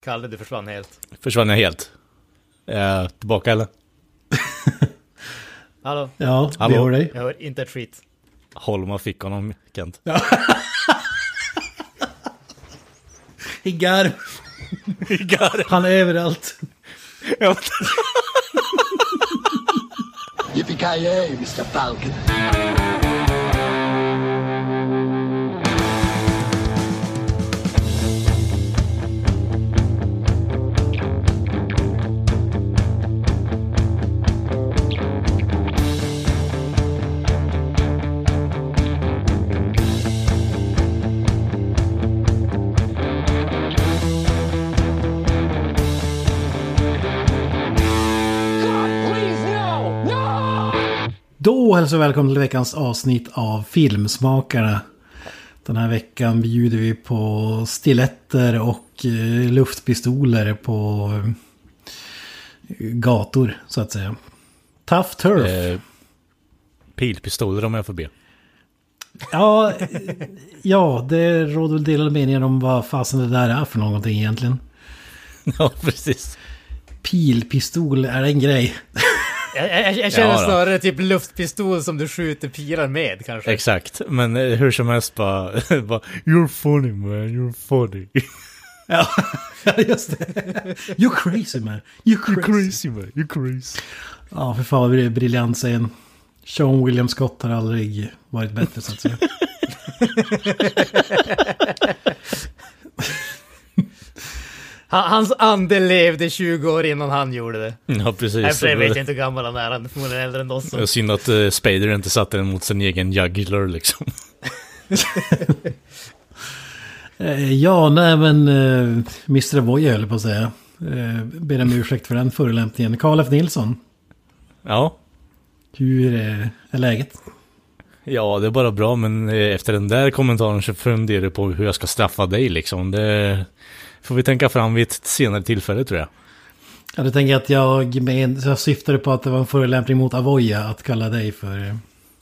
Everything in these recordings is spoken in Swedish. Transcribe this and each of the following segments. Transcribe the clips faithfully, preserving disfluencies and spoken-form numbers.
Kalle, du försvann helt. Försvann jag helt? Är jag tillbaka eller? Hallå? Ja, Hallå? vi hör dig. Jag hör inte ett skit. Holma fick honom, Kent. Ja. Higar. Higar. Han är överallt. Ja. Yippee-ki-yay, mister Falcon. Då hälsar vi välkommen till veckans avsnitt av Filmsmakarna. Den här veckan bjuder vi på stiletter och eh, luftpistoler på eh, gator, så att säga. Tough turf. Eh, pilpistoler om jag får be. Ja, ja, det råder väl delade meningar om vad fasen det där är för någonting egentligen. Ja, precis. Pilpistol är en grej. Jag, jag, jag känner Ja, då. snarare typ luftpistol som du skjuter pilar med, kanske. Exakt, men eh, hur som helst bara, bara you're funny man, you're funny. Ja, just det. You're crazy man. You're crazy. You're crazy man, you're crazy. Ja, för fan vad det är briljant sägen. Sean William Scott har aldrig varit bättre, så att säga. Hans ande levde tjugo år innan han gjorde det. Ja, precis. Jag vet inte hur gammal han är, han är förmodligen äldre än oss. Det är synd att uh, Spader inte satte den mot sin egen jugular liksom. Ja, nej men uh, mister Voya höll på att säga. Uh, ber om ursäkt för den förolämpningen. Carl F. Nilsson, Ja. hur uh, är läget? Ja, det är bara bra, men eh, efter den där kommentaren så funderar jag på hur jag ska straffa dig liksom. Det får vi tänka fram vid ett senare tillfälle, tror jag. Ja, du tänker att jag, men, jag syftade på att det var en förolämpning mot Avoya att kalla dig för... Uh...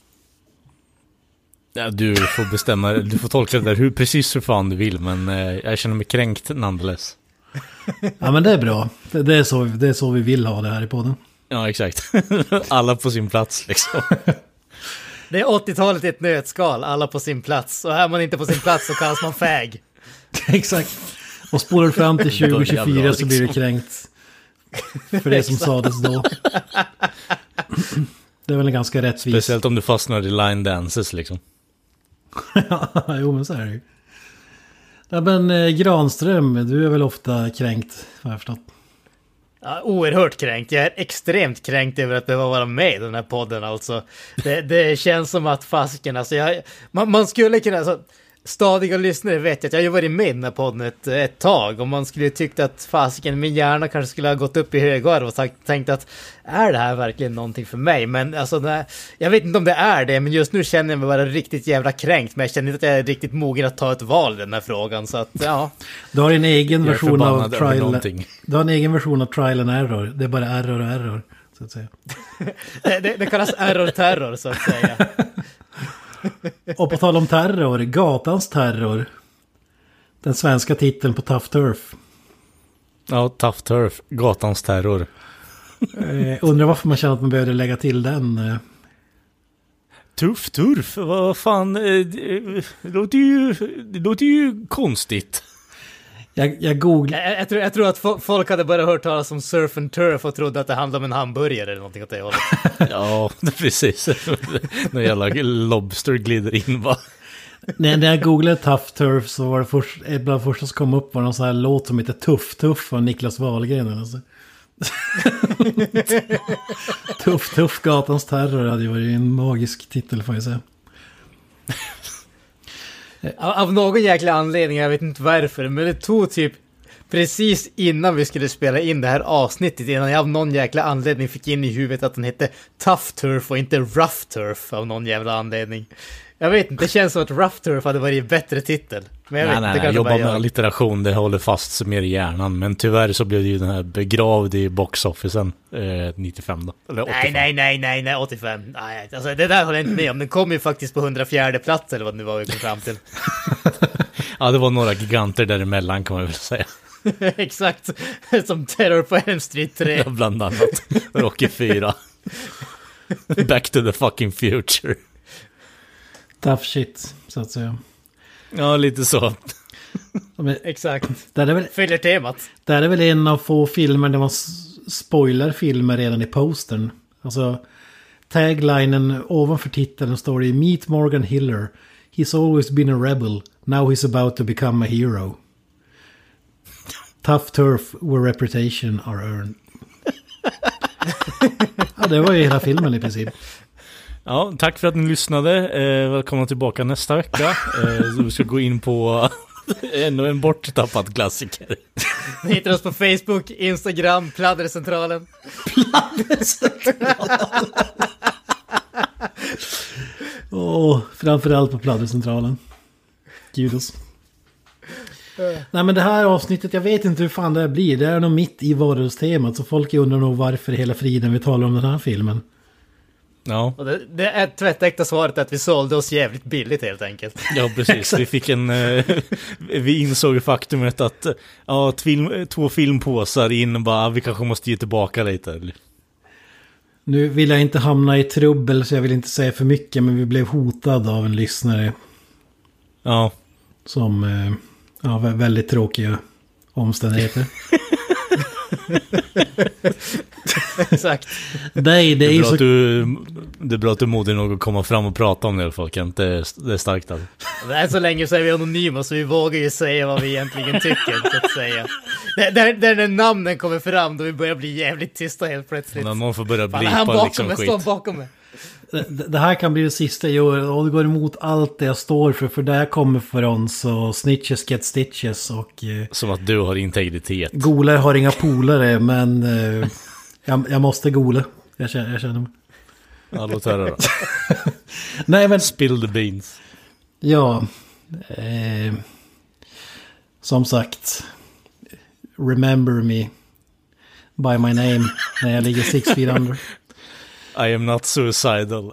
Ja, du får bestämma, du får tolka det där hur precis hur fan du vill, men eh, jag känner mig kränkt nonetheless. Ja, men det är bra. Det, det, är så, det är så vi vill ha det här i podden. Ja, exakt. Alla på sin plats liksom. Det är åttiotalet i ett nötskal, alla på sin plats. Och är man inte på sin plats så kallas man fag. Exakt. Och spolar fram till tjugo tjugofyra bra, så blir du liksom. kränkt. För det som sades då. Det är väl en ganska rättvis. Speciellt om du fastnar i line dances liksom. Ja, jo men så är det ju. Ja, men eh, Granström, du är väl ofta kränkt, har jag förstått. Ja, oerhört kränkt. Jag är extremt kränkt över att behöva vara med i den här podden. Alltså. Det, det känns som att fasken, alltså jag, man, man skulle kunna, alltså, stadiga lyssnare vet att jag har ju varit med i den här podden ett, ett tag, och man skulle ju tyckt att fasken, min hjärna kanske skulle ha gått upp i högvarv och sagt, tänkt att är det här verkligen någonting för mig? Men alltså, nej, jag vet inte om det är det, men just nu känner jag mig bara riktigt jävla kränkt, men jag känner inte att jag är riktigt mogen att ta ett val i den här frågan, så att ja. Du har en egen Jag är version av förbannad över trial. någonting. Du har en egen version av trial and error. Det är bara error och error, så att säga. det, det, det kallas error-terror, så att säga. Och på tal om terror, gatans terror. Den svenska titeln på Tough Turf. Ja, Tough Turf, gatans terror. Eh, undrar varför man känner att man behöver lägga till den. Eh. Tuff turf, vad fan, eh, det låter ju, det låter ju konstigt. Jag, jag googlar. Jag, jag, tror, jag tror att fo- folk hade bara hört talas om surf and turf och trodde att det handlade om en hamburgare eller någonting åt det hållet. Ja, precis. När jävla lobster glider in, va? När, när jag googlade Tough Turf så var det först, bland första som kom upp var någon sån här låt som heter Tuff Tuff av Niklas Wahlgren. Alltså. Tuff Tuff, gatans terror hade ju varit en magisk titel, får jag säga. Av, av någon jäkla anledning, jag vet inte varför, men det tog typ precis innan vi skulle spela in det här avsnittet, innan jag av någon jäkla anledning fick in i huvudet att den hette Tough Turf och inte Rough Turf av någon jävla anledning. Jag vet inte, det känns som att Rough Turf hade varit en bättre titel. Men jag nej, vet, nej, det nej, jobba bara med jag. allitteration, det håller fast sig mer i hjärnan. Men tyvärr så blev det ju den här begravd i boxofficen eh, nittiofem då. Eller åttiofem. Nej, nej, nej, nej, nej, åttiofem. Nej, alltså det där håller jag inte med om. Den kom ju faktiskt på hundrafjärde plats eller vad det nu var vi kom fram till. Ja, det var några giganter däremellan kan man väl säga. Exakt, som Terror på Elm Street tre. Ja, bland annat. Rocky fyra. Back to the fucking future. Tough shit, så att säga. Ja, lite så. Men, Exakt. där är väl, Fyller temat. där är väl en av få filmer där man s- spoilar filmer redan i postern. Alltså, taglinen ovanför titeln står det Meet Morgan Hiller. He's always been a rebel. Now he's about to become a hero. Tough turf where reputation are earned. Ja, det var ju hela filmen i princip. Ja, tack för att ni lyssnade. Eh, välkomna tillbaka nästa vecka. Eh, vi ska gå in på ännu en borttappad klassiker. Ni hittar oss på Facebook, Instagram, Pladdercentralen. Åh, framförallt på Pladdercentralen. Judas. Nej, men det här avsnittet, jag vet inte hur fan det här blir. Det är nog mitt i varulvstemat, så folk undrar nog varför hela friden vi talar om den här filmen. Ja. Och det, det är tvättäkta svaret att vi sålde oss jävligt billigt helt enkelt. Ja, precis. Vi fick en... Eh, vi insåg faktumet att ja, tvil, två filmpåsar in bara, vi kanske måste ge tillbaka lite. Nu vill jag inte hamna i trubbel, så jag vill inte säga för mycket, men vi blev hotade av en lyssnare Ja. som eh, ja, vä- väldigt tråkiga omständigheter. Exakt. Nej, det Det är är, ju bra så... att du, det är bra att du är modig nog att komma fram och prata om det i alla fall, Kent. Det är, det är starkt alltså. Det är så länge så är vi anonyma, så vi vågar ju säga vad vi egentligen tycker, så att säga. Det, där, där när namnen kommer fram, då vi börjar bli jävligt tysta helt plötsligt. När någon får börja Fan, han blipa bakom liksom mig, skit. står bakom mig. det, det här kan bli det sista jag gör, och det går emot allt det jag står för, för där kommer från så snitches get stitches, och eh, Som att du har integritet. golar har inga polare, men eh, jag, jag måste gola. Jag känner, jag känner mig. Ja, låt höra då. Nej, men Spill the beans. ja, eh, som sagt, remember me by my name när jag ligger six feet under. I am not suicidal.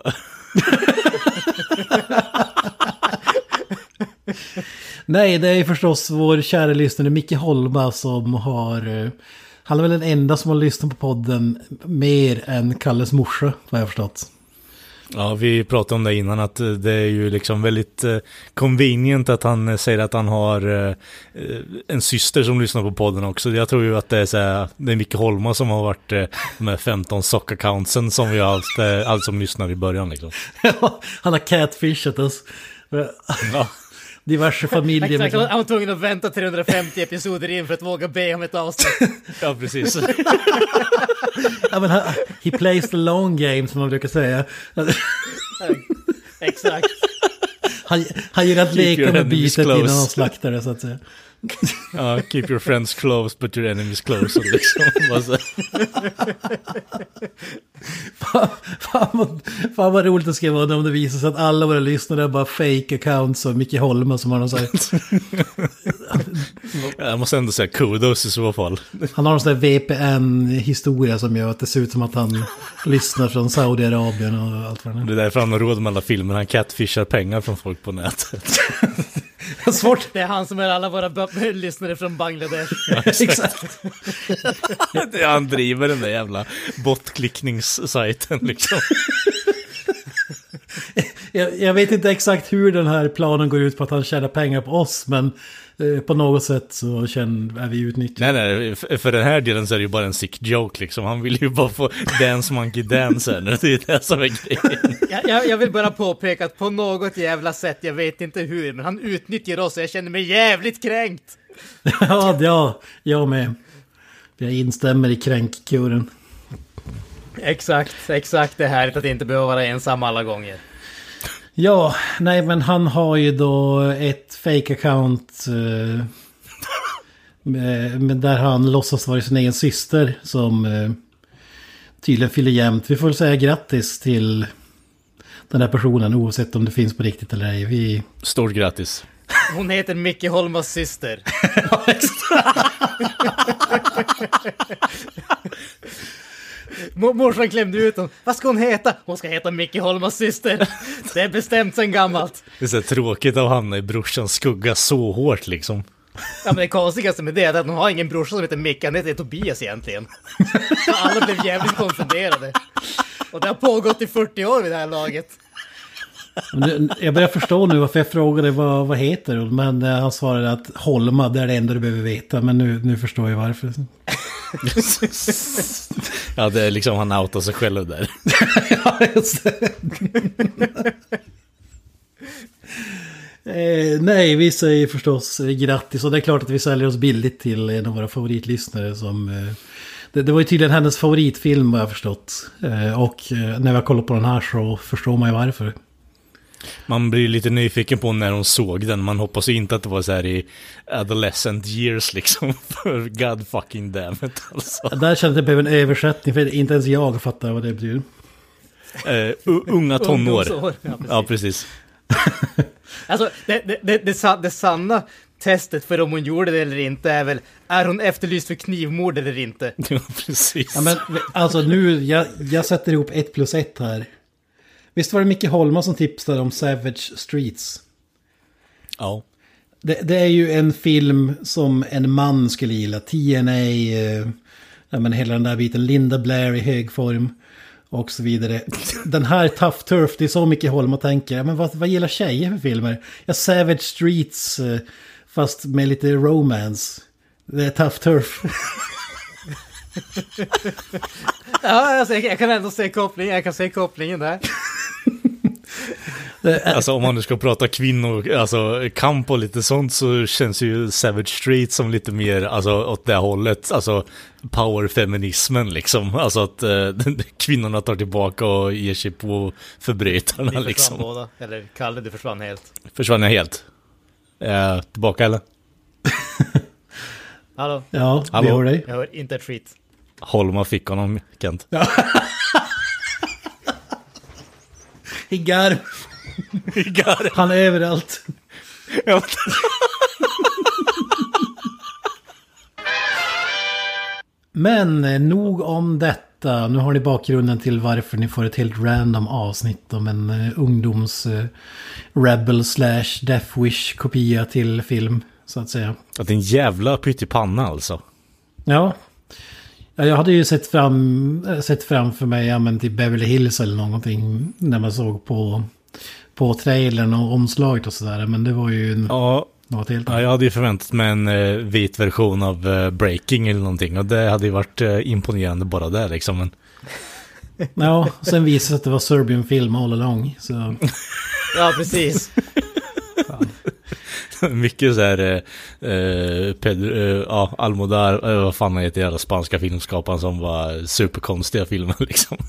Nej, det är förstås vår kära lyssnare Micke Holma som har... eh, Han är väl den enda som har lyssnat på podden mer än Kalles morsa, vad jag förstått. Ja, vi pratade om det innan, att det är ju liksom väldigt eh, convenient att han eh, säger att han har eh, en syster som lyssnar på podden också. Jag tror ju att det är så här, det är Micke Holma som har varit eh, med femton sock-accountsen som vi har haft, eh, allt som lyssnar i början liksom. Han har catfishat oss. Ja. Diverse familjer. Exakt, med- han var tvungen att vänta trehundrafemtio episoder in för att våga be om ett avsnitt. Ja, precis. Ja, men han, he plays the long game, som man brukar säga. Exakt. Han, han gillar att Keep leka your med enemies bytet close. innan han slaktar det, så att säga. Ja, keep your friends close but your enemies close. Liksom. Bara så. Fan, fan, vad, fan vad roligt det ska vara om det visar sig att alla våra lyssnare är bara fake accounts och Micke Holma som har någon så här, Jag måste ändå säga kudos i så fall. han har någon sån där V P N-historia som gör att det ser ut som att han lyssnar från Saudiarabien och allt vad det är. Det är därför han har råd med alla filmer. Han catfishar pengar från folk på nätet. Svårt. Det är han som är alla våra b- lyssnare från Bangladesh. Exakt. Det är han driver den där jävla botklickningssajten liksom. Jag, jag vet inte exakt hur den här planen går ut på att han tjänar pengar på oss, men eh, på något sätt så känner, är vi utnyttjade. Nej, nej, för, för den här delen så är det ju bara en sick joke liksom. Han vill ju bara få Dance Monkey Dance här nu. Det är det som är grejen. Jag, jag, jag vill bara påpeka att på något jävla sätt, jag vet inte hur, men han utnyttjar oss och jag känner mig jävligt kränkt. Ja, ja, jag med. Jag instämmer i kränkkuren. Exakt, exakt. Det är härligt att inte behöva vara ensam alla gånger. Ja, nej, men han har ju då ett fake-account eh, med, med där han låtsas vara sin egen syster som eh, tydligen fyller jämnt. Vi får väl säga grattis till den här personen oavsett om det finns på riktigt eller ej. Vi... Stort grattis. Hon heter Micke Holmas syster. Mor- Morsan klämde ut hon. Vad ska hon heta? Hon ska heta Micke Holmas syster. Det är bestämt sedan gammalt. Det är så tråkigt att hamna i brorsans skugga så hårt liksom. Ja, men det konstigaste med det är att hon har ingen brorsa som heter Micke, han heter Tobias egentligen. Alla blev jävligt konfunderade. Och det har pågått i fyrtio år vid det här laget. Jag börjar förstå nu varför jag frågade vad, vad heter hon. Men han svarade att Holma, det är det enda du behöver veta. Men nu, nu förstår jag varför. Ja, det är liksom han outar sig själv där. Ja, just det. eh, nej, vi säger förstås grattis. Och det är klart att vi säljer oss billigt till en av våra favoritlyssnare som... Eh, det, det var ju tydligen hennes favoritfilm, vad jag förstått. Eh, och eh, när vi har kollat på den här så förstår man ju varför. Man blir lite nyfiken på när hon såg den. Man hoppas ju inte att det var så här i adolescent years liksom. För god fucking damn it alltså. Där kände jag att det blev en översättning. För inte ens jag fattar vad det betyder. Uh, unga tonår. Ja, precis. Ja, precis. Alltså, det, det, det, det, det sanna testet för om hon gjorde det eller inte är väl, är hon efterlyst för knivmord eller inte? Ja, precis. Ja, men alltså nu, jag, jag sätter ihop ett plus ett här. Visst var det Micke Holma som tipsade om Savage Streets? Ja. Det, det är ju en film som en man skulle gilla. T N A, eh, ja, men hela den där biten. Linda Blair i hög form och så vidare. Den här Tough Turf, det är så Micke Holma tänker. Men vad, vad gillar tjejer för filmer? Ja, Savage Streets, eh, fast med lite romance. Det är Tough Turf. Ja, alltså, jag, jag kan ändå se kopplingen, jag kan se kopplingen där. Alltså om man nu ska prata kvinnor, alltså kamp och lite sånt, så känns ju Savage Street som lite mer, alltså åt det hållet, alltså powerfeminismen liksom, alltså att eh, kvinnorna tar tillbaka och ger sig på förbrytarna liksom. Försvann båda, eller Kalle, du försvann helt. Försvann jag helt? Eh, tillbaka eller? Hallå? Ja, Hallå? vi hör dig. Jag hör inte ett skit. Holma fick honom, Kent. Ja. Higar. Higar. Han är överallt. Ja. Men nog om detta. Nu har ni bakgrunden till varför ni får ett helt random avsnitt om en uh, ungdoms uh, Rebel slash Death Wish kopia till film, så att säga. Att det är en jävla pyttipanna alltså. Ja. Ja, jag hade ju sett fram sett framför mig, ja, men till Beverly Hills eller någonting när man såg på på trailern och omslaget och sådär, men det var ju en, ja, något helt ja, jag hade ju förväntat mig en eh, vit version av eh, Breaking eller någonting, och det hade ju varit eh, imponerande bara där liksom, men... Ja, sen visade sig att det var Serbian film all along, så... Ja, precis. Mycket så här eh, Pedro, eh, ja, Almodar, eh, vad fan han heter, jävla spanska filmskaparen som var superkonstiga filmer liksom.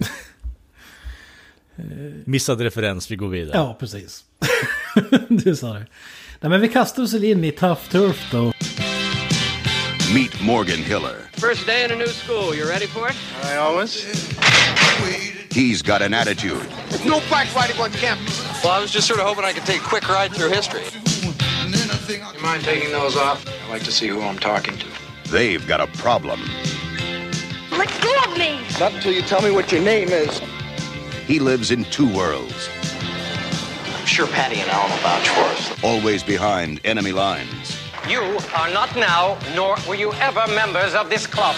Missad referens, vi går vidare. Ja, precis. Du sa det. Nej, men vi kastar oss in i Tough Turf då. Meet Morgan Hiller. First day in a new school, you ready for it? I always. He's got an attitude. No backfighting on campus. Well, I was just sort of hoping I could take a quick ride through history. You mind taking those off? I like to see who I'm talking to. They've got a problem. Let go of me! Not until you tell me what your name is. He lives in two worlds. I'm sure Patty and Alan will vouch for us. Always behind enemy lines. You are not now, nor were you ever members of this club.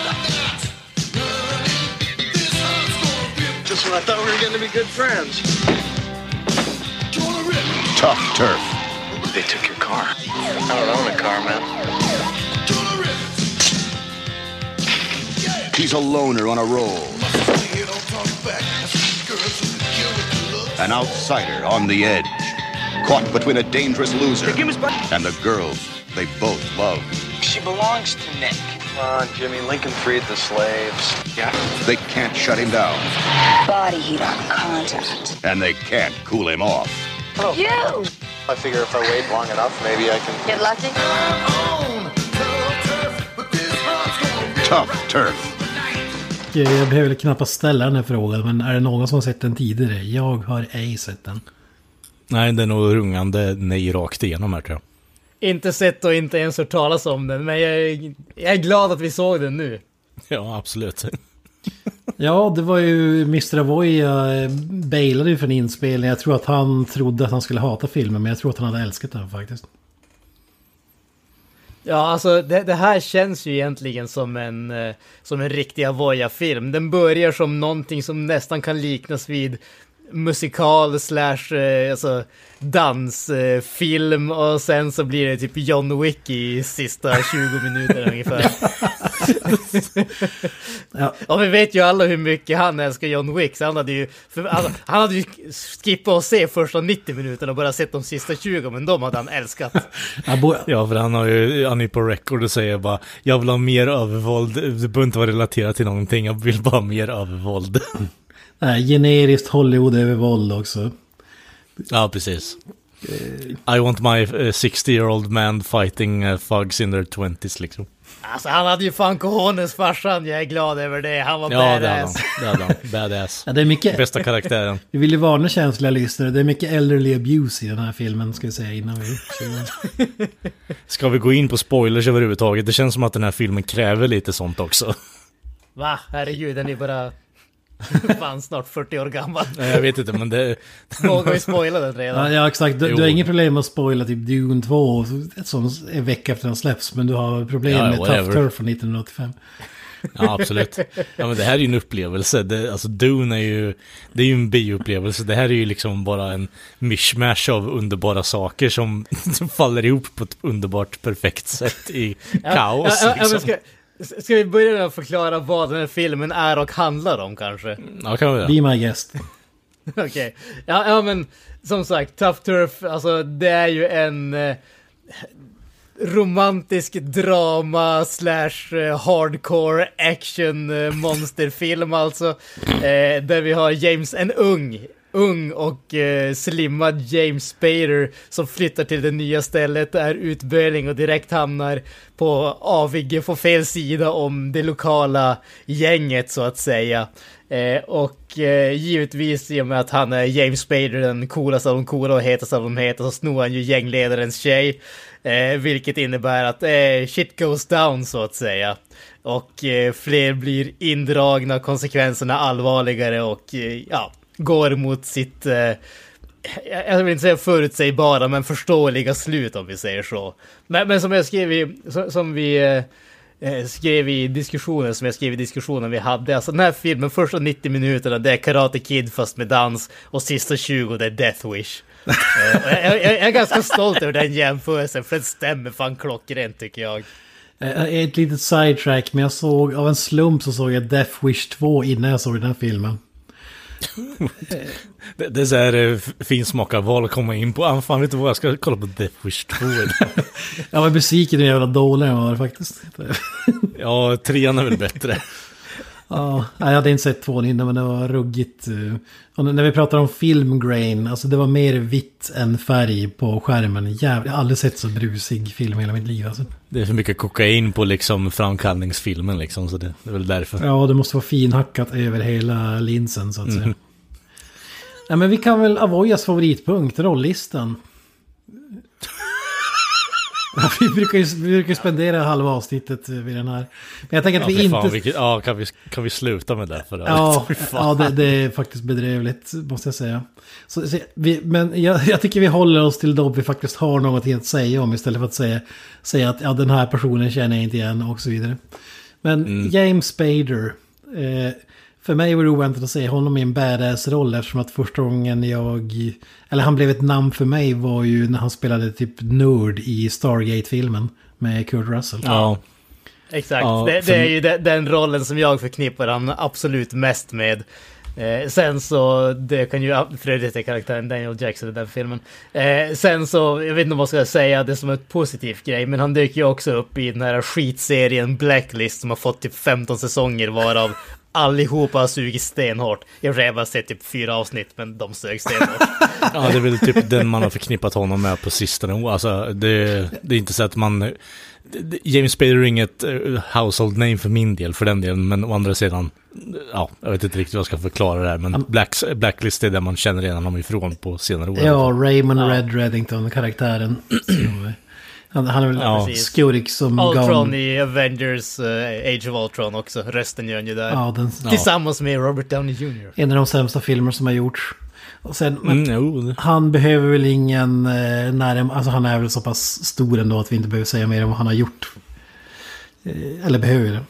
Just when I thought we were going to be good friends. Tough Turf. They took your car. I don't own a car, man. He's a loner on a roll. An outsider on the edge. Caught between a dangerous loser and the girls they both love. She belongs to Nick. Come on, Jimmy. Lincoln freed the slaves. Yeah. They can't shut him down. Body heat on contact. And they can't cool him off. Hello. You! I figure if I wait long enough, maybe I can... Get lucky? Tough Turf. Jag behöver knappast ställa den här frågan, men är det någon som har sett den tidigare? Jag har ej sett den. Nej, det är nog rungande nej rakt igenom här, tror jag. Inte sett och inte ens hört talas om den, men jag är, jag är glad att vi såg den nu. Ja, absolut. Ja, det var ju mister Avoya bailade ju för en inspelning. Jag tror att han trodde att han skulle hata filmen, men jag tror att han hade älskat den faktiskt. Ja, alltså det, det här känns ju egentligen som en, eh, som en riktig Avoya-film. Den börjar som någonting som nästan kan liknas vid musikal slash eh, alltså dansfilm eh, och sen så blir det typ John Wick i sista tjugo minuter ungefär. Ja. Och vi vet ju alla hur mycket han älskar John Wick, så han hade ju för, alltså, han hade ju skippat att se första nittio minuterna och bara sett de sista tjugo, men de hade han älskat. Ja, för han har ju han är på record och säger bara jag vill ha mer övervåld, det behöver inte vara relaterat till någonting, jag vill bara ha mer övervåld. Nej, generiskt Hollywood över våld också. Ja, precis. I want my uh, sixty-year-old man fighting uh, thugs in their twenties, liksom. Alltså, han hade ju fan cojones farsan, jag är glad över det. Han var ja, badass. Ja, det hade han. Badass. Ja, det är mycket... Bästa karaktären. Vi vill ju varna känsliga lyssnare. Det är mycket elderly abuse i den här filmen, ska vi säga innan vi... Ska vi gå in på spoilers överhuvudtaget? Det känns som att den här filmen kräver lite sånt också. Va? Herregud, den är bara... fan, snart fyrtio år gammal. Nej, jag vet inte, men det... Vågar vi spoila den redan? Ja, ja exakt. Du, du har inget problem med att spoila typ Dune två som är vecka efter den släpps, men du har problem ja, med Tough Turf från nittonhundraåttiofem. Ja, absolut. Ja, men det här är ju en upplevelse. Det, alltså Dune är ju... Det är ju en bioupplevelse. Det här är ju liksom bara en mishmash av underbara saker som faller ihop på ett underbart perfekt sätt i kaos. Ja, ja, liksom. ja, ska... Ska vi börja med att förklara vad den här filmen är och handlar om kanske? Ja, kan vi det. Be my guest. Okej. Okay. Ja, ja, men som sagt, Tough Turf, alltså det är ju en eh, romantisk drama slash eh, hardcore action eh, monsterfilm alltså. Eh, där vi har James, en ung ung och eh, slimmad James Spader som flyttar till det nya stället, är utböling och direkt hamnar på avigge på fel sida om det lokala gänget så att säga. Eh, och eh, givetvis i och med att han är James Spader, den coolaste av de coola och hetaste av de heta, så snor han ju gängledarens tjej. Eh, vilket innebär att eh, shit goes down så att säga. Och eh, fler blir indragna, konsekvenserna allvarligare och eh, ja, går mot sitt, eh, jag vill inte säga förutsägbara, men förståeliga slut om vi säger så. Men, men som jag skrev i, som, som vi eh, skrev i diskussionen, som jag skrev i diskussionen vi hade, alltså den här filmen, första nittio minuterna det är Karate Kid fast med dans, och sista tjugo det är Death Wish. eh, jag, jag, jag är ganska stolt över den jämförelsen, för den stämmer fan klockrent tycker jag. Ett litet sidetrack, men jag såg, av en slump så såg jag Death Wish två innan jag såg den här filmen. det, det är så här eh, finsmakar val att komma in på. Ah, fan, vet du vad, jag ska kolla på Death Wish två. Jag var besviken hur jävla dålig den var faktiskt. Ja, trean är väl bättre. Ja, jag hade inte sett tvåan innan, men det var ruggigt. Och när vi pratar om filmgrain, alltså det var mer vitt än färg på skärmen. Jävligt, jag har aldrig sett så brusig film i hela mitt liv. Alltså. Det är för mycket kokain på liksom framkallningsfilmen liksom, så det, det är väl därför. Ja, det måste vara finhackat över hela linsen så att säga. Mm. Ja, men vi kan väl Avoyas favoritpunkt, rollistan. Vi brukar ju vi brukar spendera halva avsnittet vid den här. Men jag tänker att ja, vi fan, inte... Vilket, ja, kan vi, kan vi sluta med det? För det ja, ja det, det är faktiskt bedrövligt, måste jag säga. Så, så, vi, men jag, jag tycker vi håller oss till då vi faktiskt har något att säga om, istället för att säga, säga att ja, den här personen känner jag inte igen och så vidare. Men mm. James Spader... Eh, för mig var det oväntat att se honom i en badass-roll, eftersom att första gången jag... Eller han blev ett namn för mig var ju när han spelade typ nörd i Stargate-filmen med Kurt Russell. Ja, exakt. Ja, det, det är ju den, den rollen som jag förknippar han absolut mest med. Eh, sen så, det kan ju Fredrik är karaktären Daniel Jackson i den filmen. Eh, sen så, jag vet inte vad man ska säga det som ett positivt grej, men han dyker ju också upp i den här skitserien Blacklist som har fått typ femton säsonger, varav allihopa har sugit stenhårt. Jag har bara sett typ fyra avsnitt, men de sög stenhårt. Ja, det är väl typ den man har förknippat honom med på sistone. Alltså, det, det är inte så att man... James Spader är inget household name för min del, för den delen, men å andra sidan, ja, jag vet inte riktigt vad jag ska förklara det här, men Black, Blacklist är där man känner redan honom ifrån på senare år. Ja, Raymond ja. Red Reddington, karaktären. Han, han är väl ja. Skurik som Ultron i Avengers uh, Age of Ultron också. Rösten gör han ju där. Ja, den, tillsammans ja. med Robert Downey junior En av de sämsta filmer som har gjorts. Och sen, men mm, no. han behöver väl ingen eh, närm... Alltså han är väl så pass stor ändå att vi inte behöver säga mer om vad han har gjort. Eh, eller behöver vi det?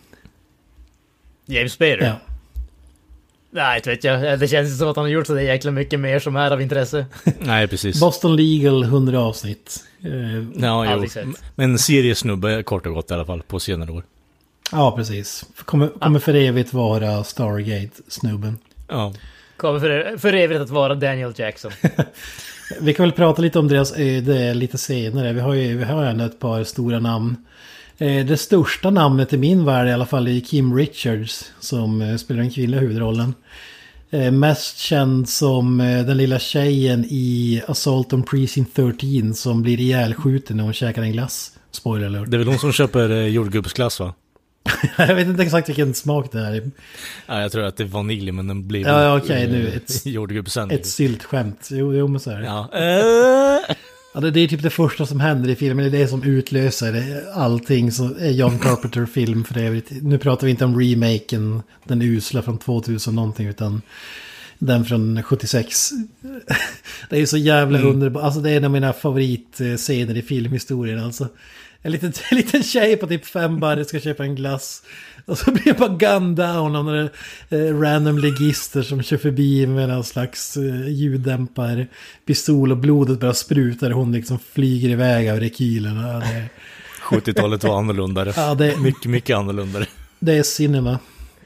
James Spader? Ja. Nej, vet jag. Det känns som att han har gjort så det jäkla mycket mer som är av intresse. Nej, precis. Boston Legal, hundra avsnitt. Eh, ja, jo. Men seriesnubbe kort och gott i alla fall på senare år. Ja, precis. Kommer, kommer för evigt vara Stargate-snubben. Ja. Kommer för, för evigt att vara Daniel Jackson. Vi kan väl prata lite om deras öde lite senare. Vi har ju vi har ändå ett par stora namn. Det största namnet i min värld i alla fall är Kim Richards som spelar den kvinnliga huvudrollen. Mest känd som den lilla tjejen i Assault on Precinct tretton som blir ihjälskjuten när hon käkar en glass. Spoiler alert. Det är väl hon som köper jordgubbsglass, va? Jag vet inte exakt vilken smak det är. Ja, jag tror att det är vanilj, men den blir ja, okej, okay, nu ett, jordgubbsen. Ett syltskämt. Jo, jo, men så är det. Ja. Ja, det är typ det första som händer i filmen. Det är det som utlöser det. Allting som är John Carpenter-film för övrigt. Nu pratar vi inte om remaken, den usla från tvåtusen någonting, utan den från sjuttiosex. Det är så jävla mm. underbart. Alltså det är en av mina favoritscener i filmhistorien. Alltså en liten, en liten tjej på typ fem bar ska köpa en glass. Och så blir det bara gun down av några eh, random legister som kör förbi med en slags eh, ljuddämpare pistol och blodet bara sprutar och hon liksom flyger iväg av rekylen. Ja, det... sjuttiotalet var annorlunda. Ja, det... Mycket, mycket annorlunda. Det är cinema.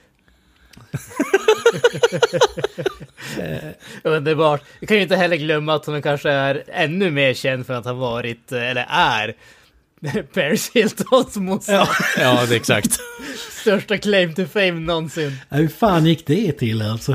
Underbart. Vi kan ju inte heller glömma att hon kanske är ännu mer känd för att ha varit, eller är, Paris Hiltons moster. Ja, ja, det är exakt. Största claim to fame någonsin. Ja, hur fan gick det till alltså?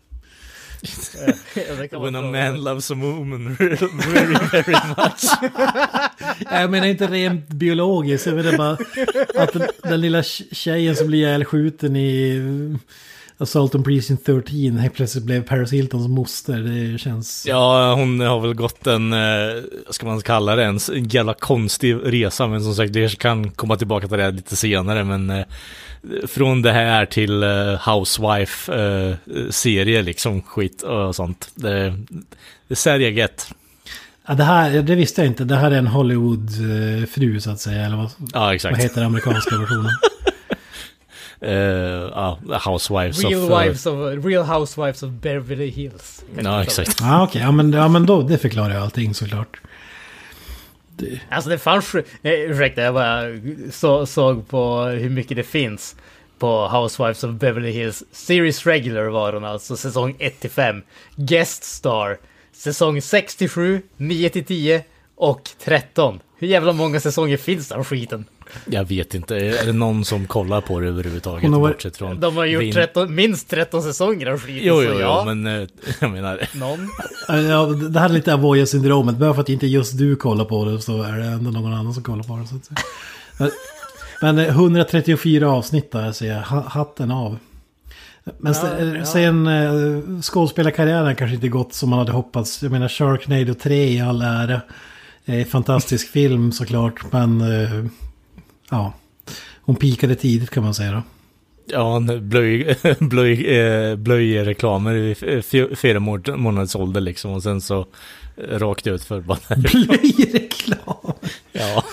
When a man loves a woman very, very much. Jag menar inte rent biologiskt. Jag menar bara att den, den lilla tjejen som blir ihjälskjuten i Assault on Precinct tretton helt plötsligt blev Paris Hiltons moster. Det känns... Ja, hon har väl gått en, ska man kalla det, en jävla konstig resa. Men som sagt, det kan komma tillbaka till det lite senare. Men från det här till Housewife-serie liksom, skit och sånt. Det, det säger gett. Ja, det här, det visste jag inte. Det här är en Hollywood-fru så att säga. Eller vad, ja, exakt. Vad heter den amerikanska versionen? Uh, uh, housewives real, of, wives of, real Housewives of Beverly Hills. Ja, exakt. Ja, ah, okej. Okay. Ja, men, ja, men då, det förklarar jag allting såklart. Det. Alltså det fanns... Nej, ursäkta, jag bara så, såg på hur mycket det finns på Housewives of Beverly Hills. Series Regular var hon alltså, säsong ett till fem. Guest Star, säsong sex till sju, nio till tio och tretton. Hur jävla många säsonger finns det av skiten? Jag vet inte. Är det någon som kollar på det överhuvudtaget? Har... Bortsett från de har gjort tretton, minst tretton säsonger av skiten. Jo, jo, jo, ja. men jag menar... Någon? Ja, det här är lite Avoya-syndromet. Bara för att inte just du kollar på det så är det ändå någon annan som kollar på det. Så att säga. Men etthundratrettiofyra avsnitt där, så jag hatten av. Men ja, ja. sen skådespelarkarriären kanske inte gått som man hade hoppats. Jag menar Sharknado tre i all ära. Fantastisk film såklart, men ja, hon pikade tidigt kan man säga då. Ja, blöj, blöj, blöj reklamer i fyra månaders ålder liksom, och sen så rakt ut för bara... Blöj reklam? Ja.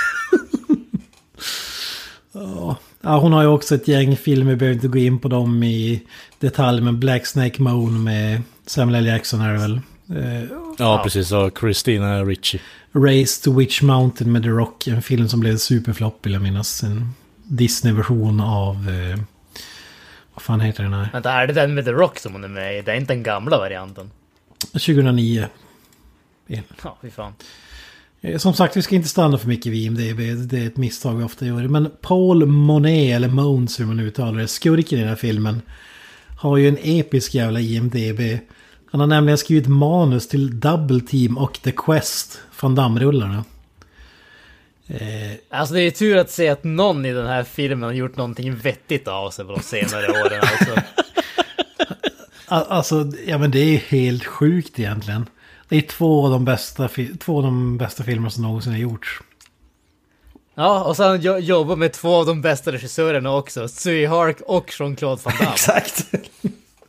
Ja, hon har ju också ett gäng filmer, vi behöver inte gå in på dem i detalj, men Black Snake Moan med Samuel L. Jackson är det väl. Ja, precis, och Christina Ricci. Race to Witch Mountain med The Rock, en film som blev superflopp, vill jag minnas. En Disney-version av... Eh, vad fan heter den här? Vänta, är det den med The Rock som hon är med i? Det är inte den gamla varianten. tjugohundranio. Ja, fy fan. Som sagt, vi ska inte stanna för mycket vid I M D B. Det är ett misstag vi ofta gör. Men Paul Monet, eller Mones hur man uttalar det, skurken i den här filmen, har ju en episk jävla I M D B. Han har nämligen skrivit manus till Double Team och The Quest, Van Damme-rullarna. Eh. Alltså det är tur att se att någon i den här filmen har gjort någonting vettigt av sig på de senare åren. Alltså. Alltså, ja men det är helt sjukt egentligen. Det är två av de bästa, två av de bästa filmer som någonsin har gjorts. Ja, och sen jo- jobbar med två av de bästa regissörerna också. Tsui Hark och Jean-Claude Van Damme. Exakt.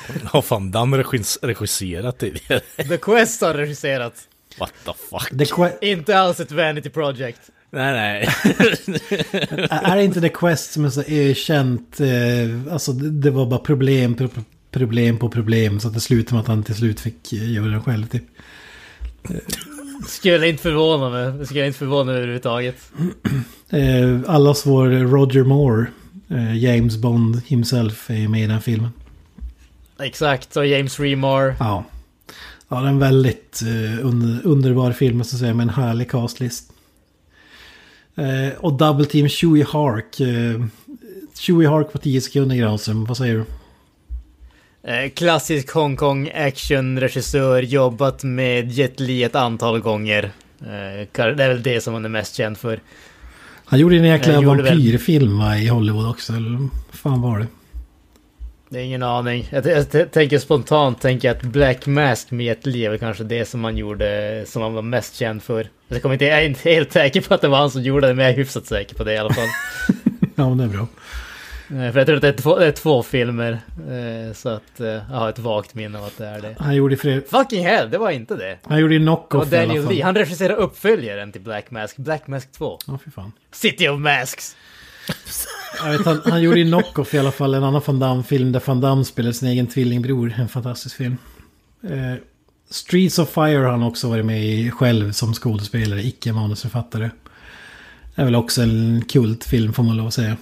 Har fan Damme regis- regisserat tidigare? The Quest har regisserat. What the fuck? The que- Inte alls ett Vanity Project. Nej, nej. Är inte The Quest som är så erkänt, eh, alltså det, det var bara problem på problem på problem, så att det slutade med att han till slut fick göra det själv typ. Skulle inte förvåna mig. Skulle inte förvåna mig överhuvudtaget. Eh, allas vår Roger Moore, eh, James Bond himself, är med i den filmen. Exakt, och James Remar. Ja. Ja, det är en väldigt eh, under, underbar film, så att säga, med en härlig castlist. Eh, och Double Team Chewie Hark. Eh, Chewie Hark på tio sekunder Granström, vad säger du? Eh, klassisk Hongkong actionregissör, jobbat med Jet Li ett antal gånger. Eh, det är väl det som han är mest känd för. Han gjorde en jäkla gjorde vampyrfilm väl i Hollywood också, eller fan var det? Det är ingen aning. Jag, jag, jag tänker spontant tänker att Black Mask med Jet Li är väl kanske det som han gjorde, som han var mest känd för. Jag, kommer inte, jag är inte helt säker på att det var han som gjorde det, men jag är hyfsat säker på det i alla fall. Ja, det är bra. För jag tror att det är två, det är två filmer. Så att jag har ett vagt minne av att det är det. Han gjorde fler... Fucking hell, det var inte det. Han gjorde knock-off det var i alla Daniel fall. Lee. Han regisserade uppföljaren till Black Mask. Black Mask två. Ja, fy fan. City of Masks. Jag vet, han, han gjorde ju knock-off i alla fall. En annan Van Damme-film där Van Damme spelar sin egen tvillingbror. En fantastisk film. Eh, Streets of Fire har han också varit med i själv som skådespelare. Icke-manusförfattare. Det är väl också en kultfilm, får man lov att säga.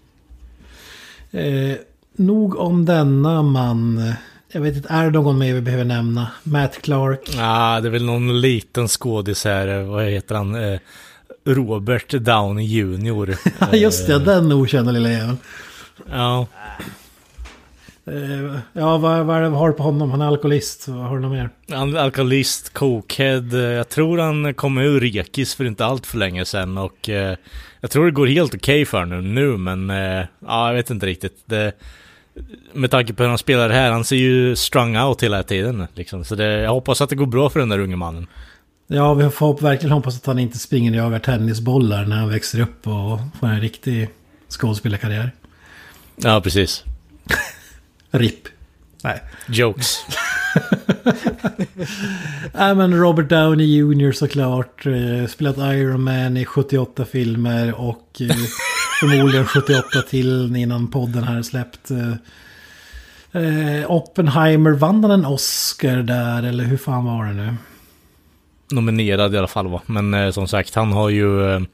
Eh, nog om denna man. Jag vet inte, är det någon mer vi behöver nämna? Matt Clark. Ja, ah, det är väl någon liten skådis här. Vad heter han? Eh, Robert Downey junior Ja, just det, den okända lilla jäveln. Ja. Eh, ja, vad, vad har du på honom? Han är alkoholist. Vad har du något mer? Han är alkoholist, cokehead. Jag tror han kom ur rekis för inte allt för länge sedan. Och eh, jag tror det går helt okej för nu, nu men eh, ja, jag vet inte riktigt. Det, med tanke på hur han spelar här, han ser ju strung out hela tiden. Liksom. Så det, jag hoppas att det går bra för den där unge mannen. Ja, vi får verkligen hoppas att han inte springer och jagar tennisbollar när han växer upp och får en riktig skådespelarkarriär. Ja, precis. Ripp. Nej. Jokes. Nej, men Robert Downey junior såklart. Eh, spelat Iron Man i sjuttioåtta filmer och eh, förmodligen sjuttioåtta till innan podden här släppt. Eh, Oppenheimer vann han en Oscar där, eller hur fan var det nu? Nominerad i alla fall, va? Men eh, som sagt, han har ju eh,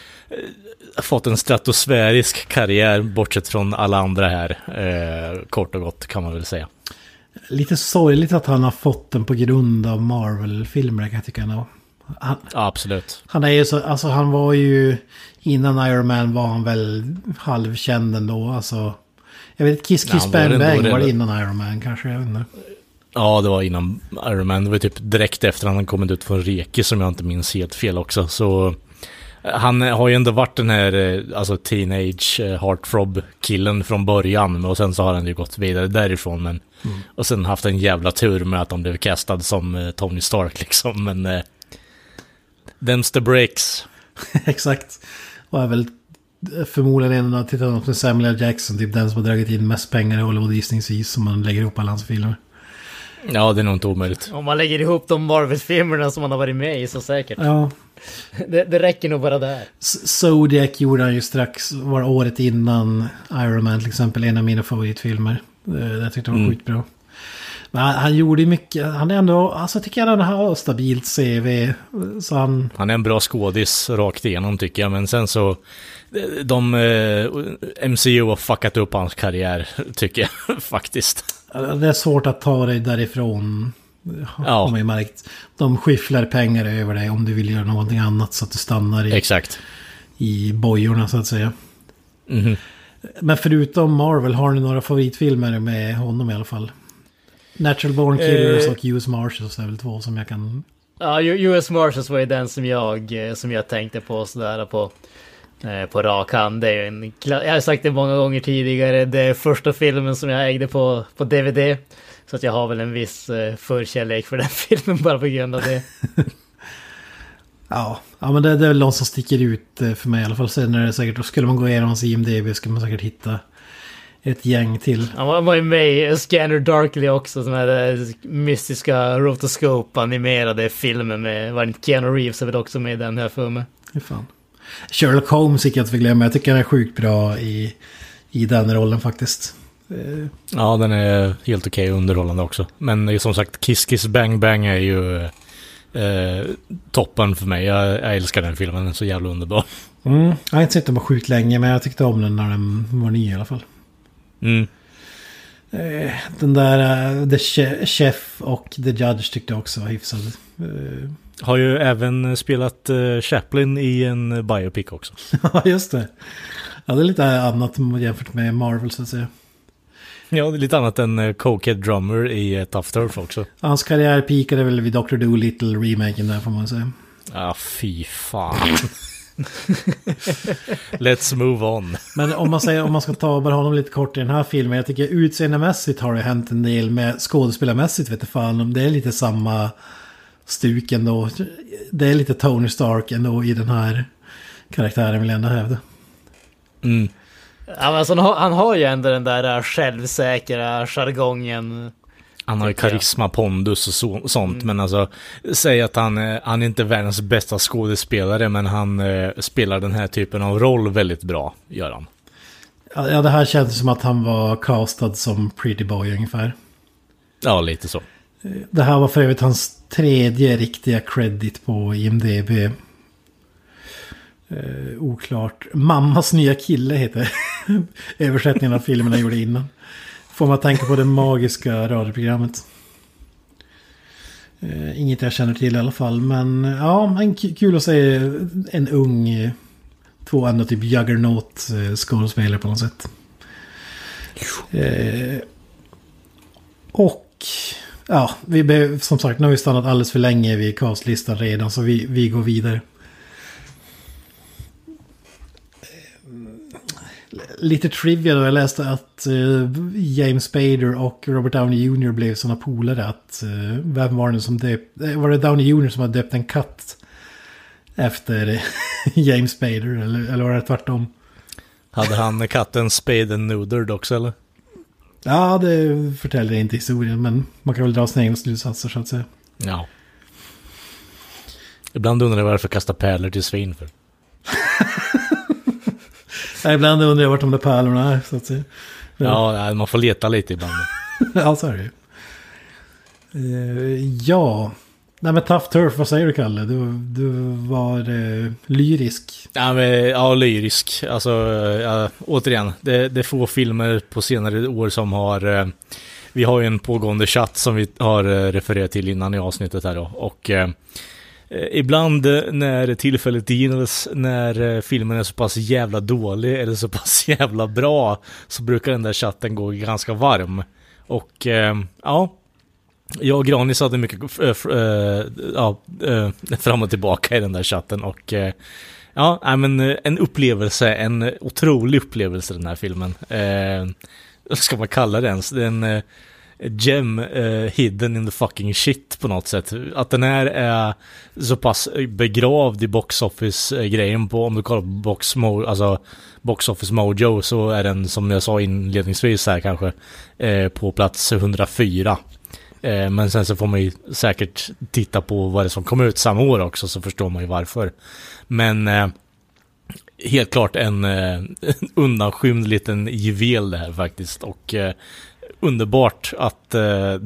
fått en stratosfärisk karriär bortsett från alla andra här. Eh, kort och gott kan man väl säga. Lite sorgligt att han har fått den på grund av Marvel-filmer, kan jag tycka. Han, ja, absolut. Han är ju så, alltså han var ju, innan Iron Man var han väl halvkänd ändå. Alltså, jag vet, Kiss Kiss Bang Bang var det innan Iron Man kanske, jag vet inte. Ja, det var innan Iron Man. Det var typ direkt efter han kommit ut från Reki, som jag inte minns helt fel också. Så han har ju ändå varit den här alltså teenage heartthrob-killen från början. Och sen så har han ju gått vidare därifrån. Men, mm. Och sen haft en jävla tur med att han blev castad som Tony Stark liksom. Men uh, them's the breaks. Exakt. Och är väl förmodligen en av tittarna på Samuel Jackson, typ den som har dragit in mest pengar i Hollywood gissningsvis, som man lägger ihop alla hans filmer. Ja, det är nog inte omöjligt. Om man lägger ihop de Marvel-filmerna som man har varit med i, så säkert. Ja. det, det räcker nog bara där. Zodiac gjorde han ju strax, var året innan Iron Man till exempel, en av mina favoritfilmer. Det, det tyckte jag var mm. skitbra. Men han, han gjorde mycket, han är ändå, alltså tycker jag han har stabilt C V. Så han... han är en bra skådis rakt igenom tycker jag, men sen så de eh, M C U har fuckat upp hans karriär tycker jag faktiskt. Det är svårt att ta dig därifrån. Ja. Har man ju märkt. De skifflar pengar över dig om du vill göra någonting annat, så att du stannar i, exakt, i bojorna så att säga. Mm-hmm. Men förutom Marvel, har ni några favoritfilmer med honom i alla fall? Natural Born Killers eh, och U S Marshals är väl två som jag kan... Ja, U S Marshals var ju den som jag, som jag tänkte på sådär på, eh, på rak hand. Det är ju en, jag har sagt det många gånger tidigare, det är första filmen som jag ägde på, på D V D. Så att jag har väl en viss eh, förkärlek för den filmen bara på grund av det. ja, ja, men det, det är väl någon som sticker ut för mig i alla fall. Sen är det säkert, då skulle man gå igenom hans I M D B skulle man säkert hitta ett gäng till. Han var ju med i Scanner Darkly också, som är mystiska rotoscope-animerade filmer med, var inte Keanu Reeves är väl också med i den här filmen. Hur fan. Sherlock Holmes gick jag inte glömma, jag tycker han är sjukt bra i, i den rollen faktiskt. Ja, den är helt okej underhållande också. Men som sagt, Kiss Kiss Bang Bang är ju eh, toppen för mig. Jag, jag älskar den filmen, den är så jävla underbar. Mm. Jag har inte sett den på sjukt länge, men jag tyckte om den när den var ny i alla fall. Mm. Eh, den där uh, The Chef och The Judge tyckte jag också var hyfsad. Uh. Har ju även spelat uh, Chaplin i en biopic också. Ja, just det. Ja, det är lite annat jämfört med Marvel så att säga. Ja, det är lite annat än uh, Cokehead Drummer i uh, Tough Turf också. Hans karriär peakade väl vid doktor Dolittle-remaken där får man säga. Ja, ah, fy fan. Let's move on. Men om man säger, om man ska ta bara honom lite kort i den här filmen, jag tycker utseendemässigt har det hänt en del, med skådespelarmässigt vet jag fan om det är lite samma stuk ändå. Det är lite Tony Stark ändå i den här karaktären, vill jag ändå hävda. Mm. Ja, men alltså, han, har, han har ju ändå den där självsäkra jargongen. Han har ju karisma, pondus och så, sånt. Mm. Men alltså, säg att han, han är inte världens bästa skådespelare, men han eh, spelar den här typen av roll väldigt bra, gör han. Ja, det här känns som att han var castad som Pretty Boy ungefär. Ja, lite så. Det här var för övrigt hans tredje riktiga credit på I M D B. Eh, oklart. Mammas nya kille heter översättningen av filmen jag gjorde innan. Får man tänka på det magiska radioprogrammet. Eh, inget jag känner till i alla fall. Men ja, en k- kul att se en ung, två ändå typ juggernaut skådespelare på något sätt. Eh, och ja, vi be- som sagt, nu har vi stannat alldeles för länge vid castlistan redan, så vi, vi går vidare. Lite trivia då, jag läste att uh, James Spader och Robert Downey junior blev såna polare att uh, vem var det som döpt, var det Downey junior som hade döpt en katt efter James Spader, eller, eller var det tvärtom? Hade han katten Spade Neutered också, eller? Ja, det förtäller inte historien, men man kan väl dra sina egna slutsatser så att säga. Ja. Ibland undrar jag varför kasta pärlor till svin för. Ja, ibland undrar jag vart de där pärlorna är, så att säga. Ja, man får leta lite ibland. Ja, så är det ju. Uh, ja. Nej, men Tough Turf, vad säger du, Kalle? Du, du var uh, lyrisk. Ja, men, ja, lyrisk. Alltså, ja, återigen, det, det är få filmer på senare år som har... Uh, vi har ju en pågående chatt som vi har uh, refererat till innan i avsnittet här då. Och... Uh, ibland när tillfället ges, när filmen är så pass jävla dålig eller så pass jävla bra, så brukar den där chatten gå ganska varm. Och äh, ja, jag och Granis hade mycket äh, äh, ja, äh, fram och tillbaka i den där chatten. Och äh, ja, men en upplevelse, en otrolig upplevelse den här filmen. Äh, vad ska man kalla den? Den äh, gem uh, hidden in the fucking shit på något sätt. Att den här är så pass begravd i box office-grejen på, om du kollar på box, mo- alltså box office mojo, så är den, som jag sa inledningsvis här kanske, eh, på plats hundrafyra. Eh, men sen så får man ju säkert titta på vad det som kom ut samma år också, så förstår man ju varför. Men eh, helt klart en eh, undanskymd liten juvel det här faktiskt. Och eh, underbart att eh,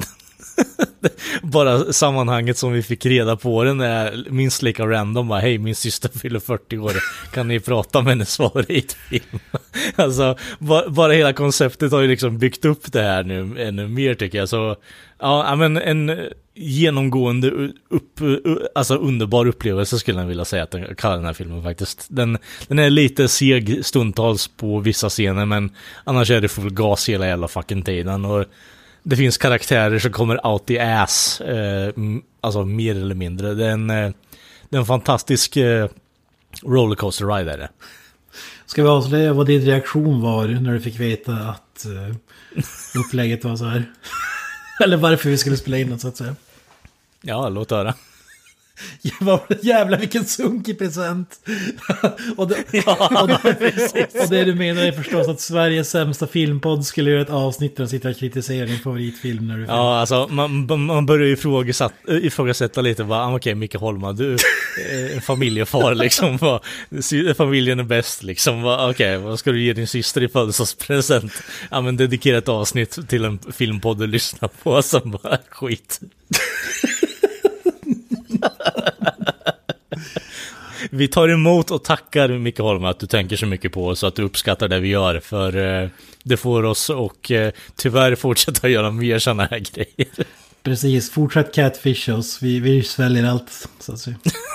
bara sammanhanget som vi fick reda på den är minst lika random. Bara, hej, min syster fyller fyrtio år, kan ni prata med hennes favoritfilm? Alltså, ba- bara hela konceptet har ju liksom byggt upp det här nu ännu mer, tycker jag. Så ja, men en genomgående upp, alltså underbar upplevelse skulle jag vilja säga att jag kallar den här filmen faktiskt. Den, den är lite seg stundtals på vissa scener, men annars är det full gas hela jävla fucking tiden. Och det finns karaktärer som kommer out the ass, eh, alltså mer eller mindre. Det är en, eh, det är en fantastisk eh, rollercoaster ride är det. Ska vi avslöja vad din reaktion var när du fick veta att uh, upplägget var så här? Eller varför vi skulle spela in det, så att säga. Ja, låt höra. Jävlar vilken sunkig present. och, det, ja, och, det, och det du menar är förstås att Sveriges sämsta filmpodd skulle göra ett avsnitt där de sitter och kritiserar din favoritfilm när du film. Ja, alltså man, man börjar ju ifrågasätta, ifrågasätta lite va, okej okay, Micke Holma, du är familjefar liksom, va, familjen är bäst liksom, okej, okay, vad ska du ge din syster i födelsedagspresent? Ja, men dedikera ett avsnitt till en filmpodd du lyssnar på som bara skit. Vi tar emot och tackar Micke Holma att du tänker så mycket på oss och att du uppskattar det vi gör, för eh, det får oss och eh, tyvärr fortsätta göra mer sådana här grejer. Precis, fortsätt catfish oss, vi, vi sväljer allt så att säga.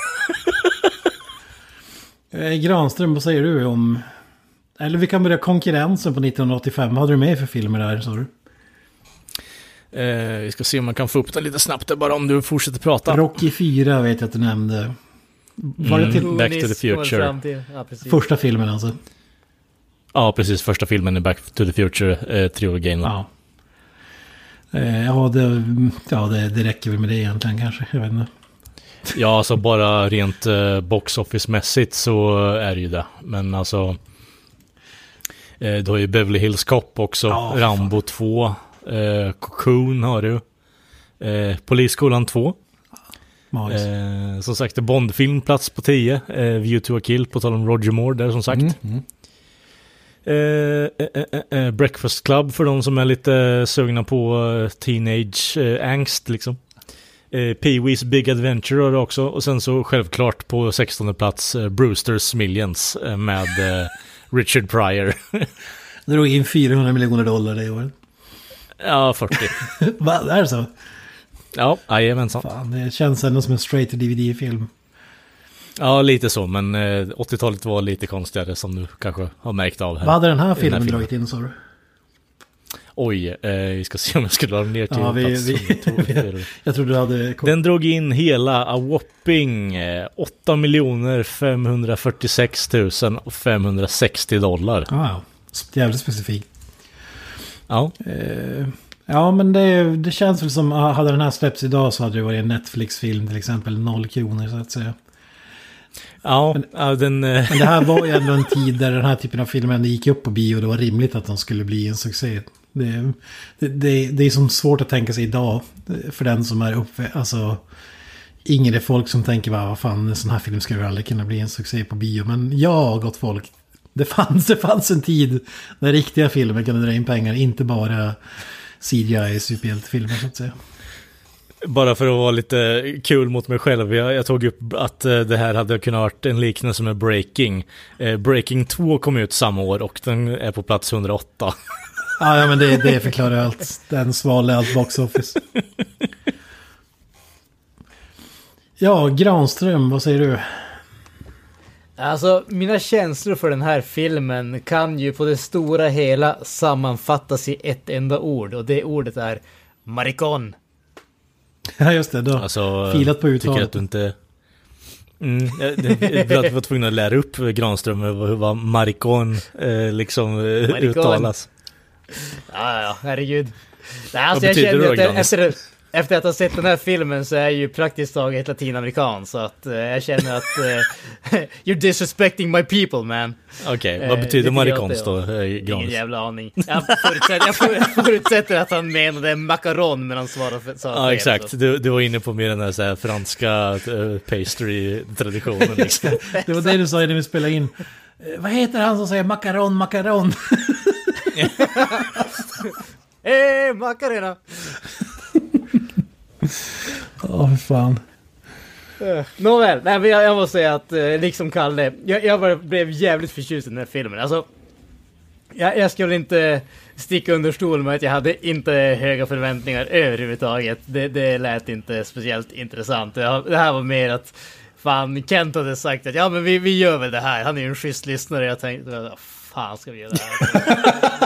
eh, Granström, vad säger du om, eller vi kan börja konkurrensen på nittonhundraåttiofem, vad hade du med för filmer där, sa du? Eh, vi ska se om man kan få upp det lite snabbt där, bara om du fortsätter prata. Rocky fyra vet jag att du nämnde. Var det till mm, Back to the Future? Ja, första filmen alltså. Ja, precis. Första filmen är Back to the Future-trilogin. Eh, ja, eh, ja, det, ja det, det räcker väl med det egentligen kanske. Jag vet inte. Ja, alltså bara rent eh, box office-mässigt så är det ju det. Men alltså, eh, då är ju Beverly Hills Cop också. Ja, Rambo två. Eh, Cocoon har du. Eh, Polisskolan två. Eh, som sagt, Bondfilm plats på tio. eh, View to a Kill på tal om Roger Moore där som sagt. Mm, mm. Eh, eh, eh, Breakfast Club för de som är lite sugna på eh, teenage eh, angst liksom. eh, Pee-wee's Big Adventure har det också. Och sen så självklart på sextonde plats eh, Brewster's Millions eh, med eh, Richard Pryor. Det drog in fyrahundra miljoner dollar det året. Ja, fyrtio. Vad är det så? Ja, jajamensan. Fan, det känns ändå som en straight to D V D-film. Ja, lite så, men eh, åttiotalet var lite konstigare som du kanske har märkt av här. Vad hade den här filmen, här filmen dragit in, så du? Oj, eh, vi ska se om jag ska dra ner till ja, vi, vi, vi, jag tror du hade... Den drog in hela a whopping eh, åtta miljoner femhundrafyrtiosex tusen femhundrasextio dollar. Ja, ah, jävligt specifikt. Ja. Eh, ja, men det, det känns väl som, hade den här släppts idag så hade det varit en Netflix-film till exempel, noll kronor så att säga. Ja, men, ja den... men det här var ju ändå en tid där den här typen av filmer ändå gick upp på bio och det var rimligt att de skulle bli en succé. Det, det, det, det är som svårt att tänka sig idag för den som är uppe, alltså yngre folk som tänker bara, vad fan, en sån här film ska ju aldrig kunna bli en succé på bio. Men ja, gott folk, det fanns, det fanns en tid när riktiga filmer kunde dra in pengar, inte bara C G I-superhjältefilmer så att säga. Bara för att vara lite kul mot mig själv, jag, jag tog upp att det här hade kunnat vara en liknelse med Breaking. Eh, Breaking två kom ut samma år och den är på plats hundraåtta. Ja, ja men det, det förklarar allt. Den svalde allt box office. Ja, Granström, vad säger du? Alltså, mina känslor för den här filmen kan ju på det stora hela sammanfattas i ett enda ord. Och det ordet är maricon. Ja, just det. Då. Alltså, filat på uttalet. Tycker att du inte... Mm, jag var tvungen att lära upp Granström hur vad maricon eh, liksom maricon. uttalas. Ja, ja, herregud. Nej, alltså, jag känner att det, efter, efter att ha sett den här filmen så är jag ju praktiskt taget latinamerikan. Så att uh, jag känner att uh, you're disrespecting my people, man. Okej, okay, vad betyder uh, maricons då? Ingen jävla aning. Jag förutsätter, jag, för, jag förutsätter att han menade macaron men han svarade för, sa ja, exakt. Du, du var inne på mer den här, så här franska uh, pastry-traditionen. Liksom. Det var det du sa när vi spelade in. Uh, vad heter han som säger macaron, macaron? Eh, Macarena. Åh, oh, fan. Uh, Nåväl, nej, men jag, jag måste säga att uh, liksom Kalle, jag, jag var, blev jävligt förtjust i den här filmen. Alltså, jag, jag skulle inte sticka under stol med att jag hade inte höga förväntningar överhuvudtaget. Det, det lät inte speciellt intressant. Det, det här var mer att fan, Kent hade sagt att ja, men vi, vi gör väl det här. Han är ju en schysst lyssnare. Jag tänkte, fan ska vi göra det här?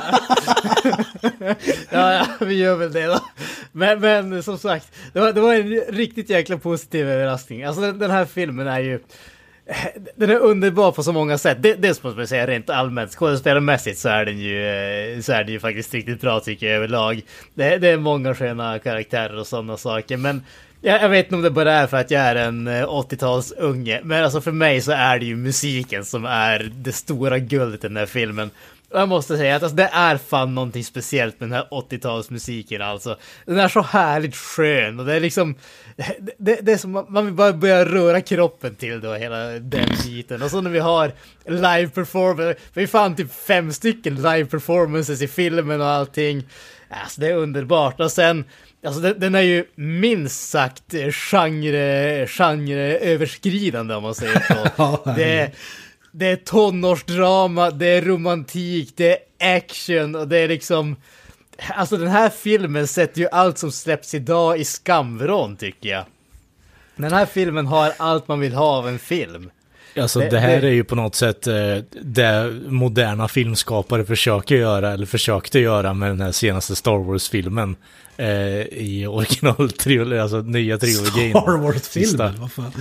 ja, ja, vi gör väl det då. Men, men som sagt, det var, det var en riktigt jäkla positiv överraskning. Alltså den, den här filmen är ju, den är underbar på så många sätt. Det, det måste man säga rent allmänt. Skådespelarmässigt så är den ju, så är den ju faktiskt riktigt bra tycker jag överlag. Det, det är många sköna karaktärer och sådana saker. Men Jag, jag vet inte om det bara är för att jag är en åttio-tals unge, men alltså för mig så är det ju musiken som är det stora guldet i den här filmen. Och jag måste säga att alltså, det är fan någonting speciellt med den här åttio-talsmusiken alltså. Den är så härligt skön och det är liksom det, det är som man vill bara börja röra kroppen till då, hela den biten. Och så när vi har live performance, vi fann typ fem stycken live performances i filmen och allting. Alltså det är underbart. Och sen alltså den, den är ju minst sagt genre, genre överskridande om man säger så. Det, det är tonårsdrama, det är romantik, det är action och det är liksom... Alltså den här filmen sätter ju allt som släpps idag i skamvrån tycker jag. Den här filmen har allt man vill ha av en film. Alltså det, det här det... är ju på något sätt eh, det moderna filmskapare försöker göra, eller försökte göra med den här senaste Star Wars-filmen eh, i originaltrilogin, alltså nya trilogin. Star Wars-filmen, vad fan?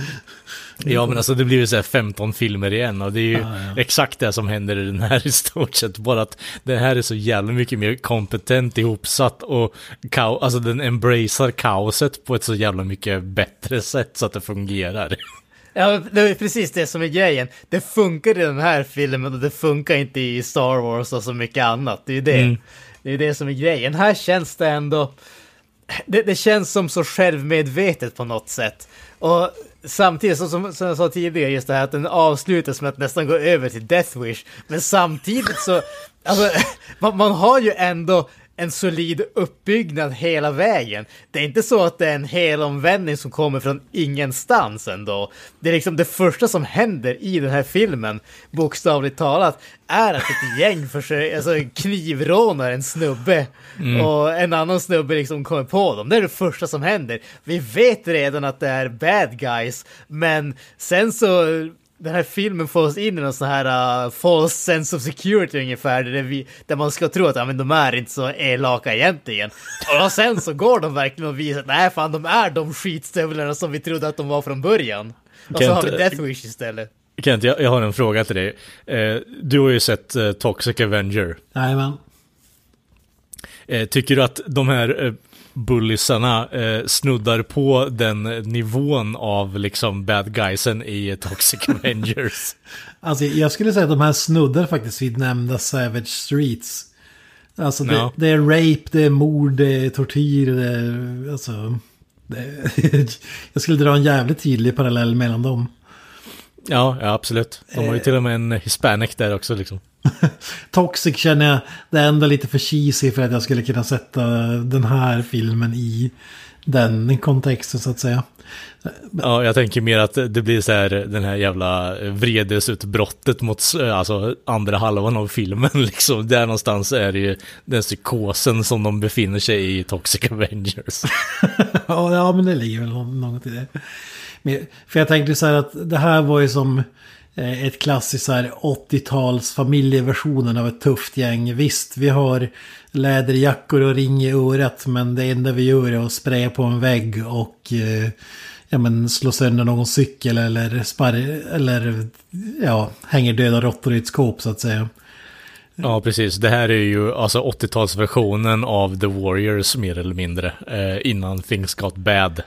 Ja, men alltså det blir ju så här femton filmer igen och det är ju ah, ja. exakt det som händer i den här i stort sett, bara att det här är så jävla mycket mer kompetent ihopsatt och kao- alltså den embracear kaoset på ett så jävla mycket bättre sätt så att det fungerar. Ja, det är precis det som är grejen. Det funkar i den här filmen och det funkar inte i Star Wars och så mycket annat. Det är ju det. Mm. Det är det som är grejen. Här känns det ändå... Det, det känns som så självmedvetet på något sätt. Och samtidigt, som, som, som jag sa tidigare, just det här att den avslutas med att nästan gå över till Death Wish. Men samtidigt så... Alltså, man, man har ju ändå... en solid uppbyggnad hela vägen. Det är inte så att det är en hel omvändning som kommer från ingenstans ändå. Det är liksom det första som händer i den här filmen, bokstavligt talat, är att ett gäng försöker, alltså knivrånar en snubbe mm. och en annan snubbe liksom kommer på dem. Det är det första som händer. Vi vet redan att det är bad guys, men sen så den här filmen får oss in i någon sån här uh, false sense of security ungefär, där, vi, där man ska tro att ja, men de är inte så elaka egentligen. Och sen så går de verkligen och visar att nej fan, de är de skitstövlarna som vi trodde att de var från början. Och Kent, så har vi Death Wish istället. Kent, jag, jag har en fråga till dig. Eh, du har ju sett eh, Toxic Avenger. Jajamän. Eh, tycker du att de här... Eh, bullisarna eh, snuddar på den nivån av liksom bad guysen i Toxic Avengers? Alltså jag skulle säga att de här snuddar faktiskt vid nämnda Savage Streets. Alltså det, no. det är rape, det är mord, det är tortyr, det är, alltså det, jag skulle dra en jävligt tydlig parallell mellan dem. Ja, ja, absolut. De har ju till och med en hispanic där också liksom. Toxic känner jag, det är ändå lite för cheesy för att jag skulle kunna sätta den här filmen i den kontexten så att säga. Ja, jag tänker mer att det blir så här den här jävla vredesutbrottet mot alltså andra halvan av filmen liksom. Där någonstans är det ju den psykosen som de befinner sig i Toxic Avengers. ja, ja, men det ligger väl något i det. Men, för jag tänkte så här att det här var ju som ett klassiskt så här åttio-tals familjeversionen av ett tufft gäng. Visst, vi har läderjackor och ring i örat, men det enda vi gör är att spraya på en vägg och eh, ja, men slå sönder någon cykel eller spar eller ja, hänger döda råttor i ett skåp så att säga. Ja, precis. Det här är ju alltså åttio-talsversionen av The Warriors mer eller mindre eh, innan things got bad.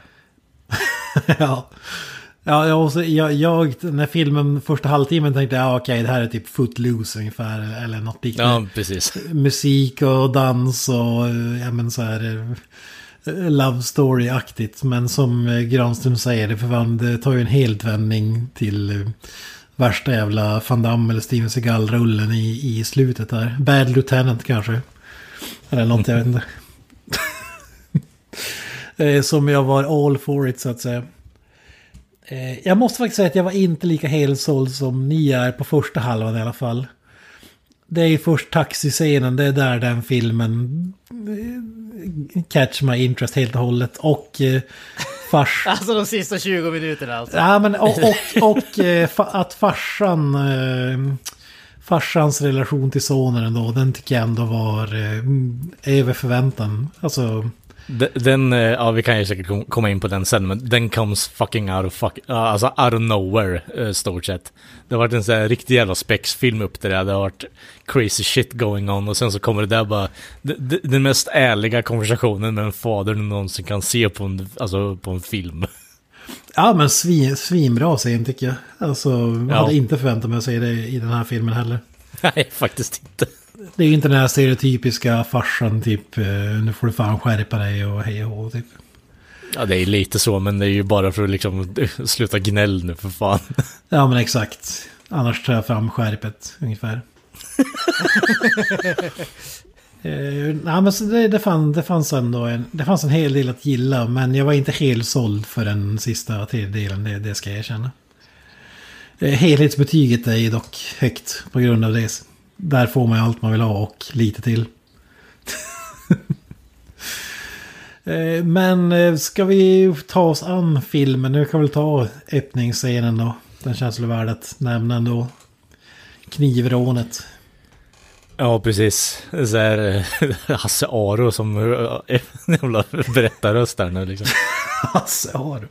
ja. Ja, jag, jag, jag, när filmen första halvtimmen tänkte jag, ja, okej, okay, det här är typ Footloose ungefär, eller något liknande. Ja, precis. Musik och dans och, ja men så här, love story-aktigt. Men som Granström säger, det, förvand, det tar ju en helt vändning till värsta jävla Van Damme eller Steven Seagal-rullen i, i slutet där. Bad Lieutenant kanske. Eller något, jag vet inte. Som jag var all for it, så att säga. Jag måste faktiskt säga att jag var inte lika helsåld som ni är på första halvan i alla fall. Det är ju först taxiscenen, det är där den filmen catch my interest helt och hållet. Och fars... Alltså de sista tjugo minuterna alltså. Ja, men och, och, och att farsan... Farsans relation till sonen ändå, den tycker jag ändå var över förväntan. Alltså... Den, ja vi kan ju säkert komma in på den sen, men den comes fucking out of fuck, alltså out of nowhere, stort sett. Det har varit en sån här riktig jävla spexfilm upp det där, det har varit crazy shit going on, och sen så kommer det där bara, det, det, den mest ärliga konversationen med en fader du någonsin kan se på en, alltså på en film. Ja, men svin, svinbra scen tycker jag. Alltså, jag ja. hade inte förväntat mig att se det i den här filmen heller. Nej, faktiskt inte. Det är ju inte den här stereotypiska farsan typ, nu får du fan skärpa dig och hej och typ. Ja, det är lite så, men det är ju bara för att liksom sluta gnäll nu för fan. Ja, men exakt. Annars tar jag fram skärpet ungefär. eh, nej, men så det, det, fann, det, fanns ändå en, det fanns en hel del att gilla, men jag var inte helt såld för den sista tredjedelen, det, det ska jag erkänna. Eh, helhetsbetyget är ju dock högt på grund av det. Där får man allt man vill ha och lite till. Men ska vi ta oss an filmen? Nu kan vi ta öppningsscenen då. Den känns väl värd att nämna ändå. Knivrånet. Ja, precis. Så här, Hasse Aro som jävla berättarröst där nu liksom. Hasse Aro.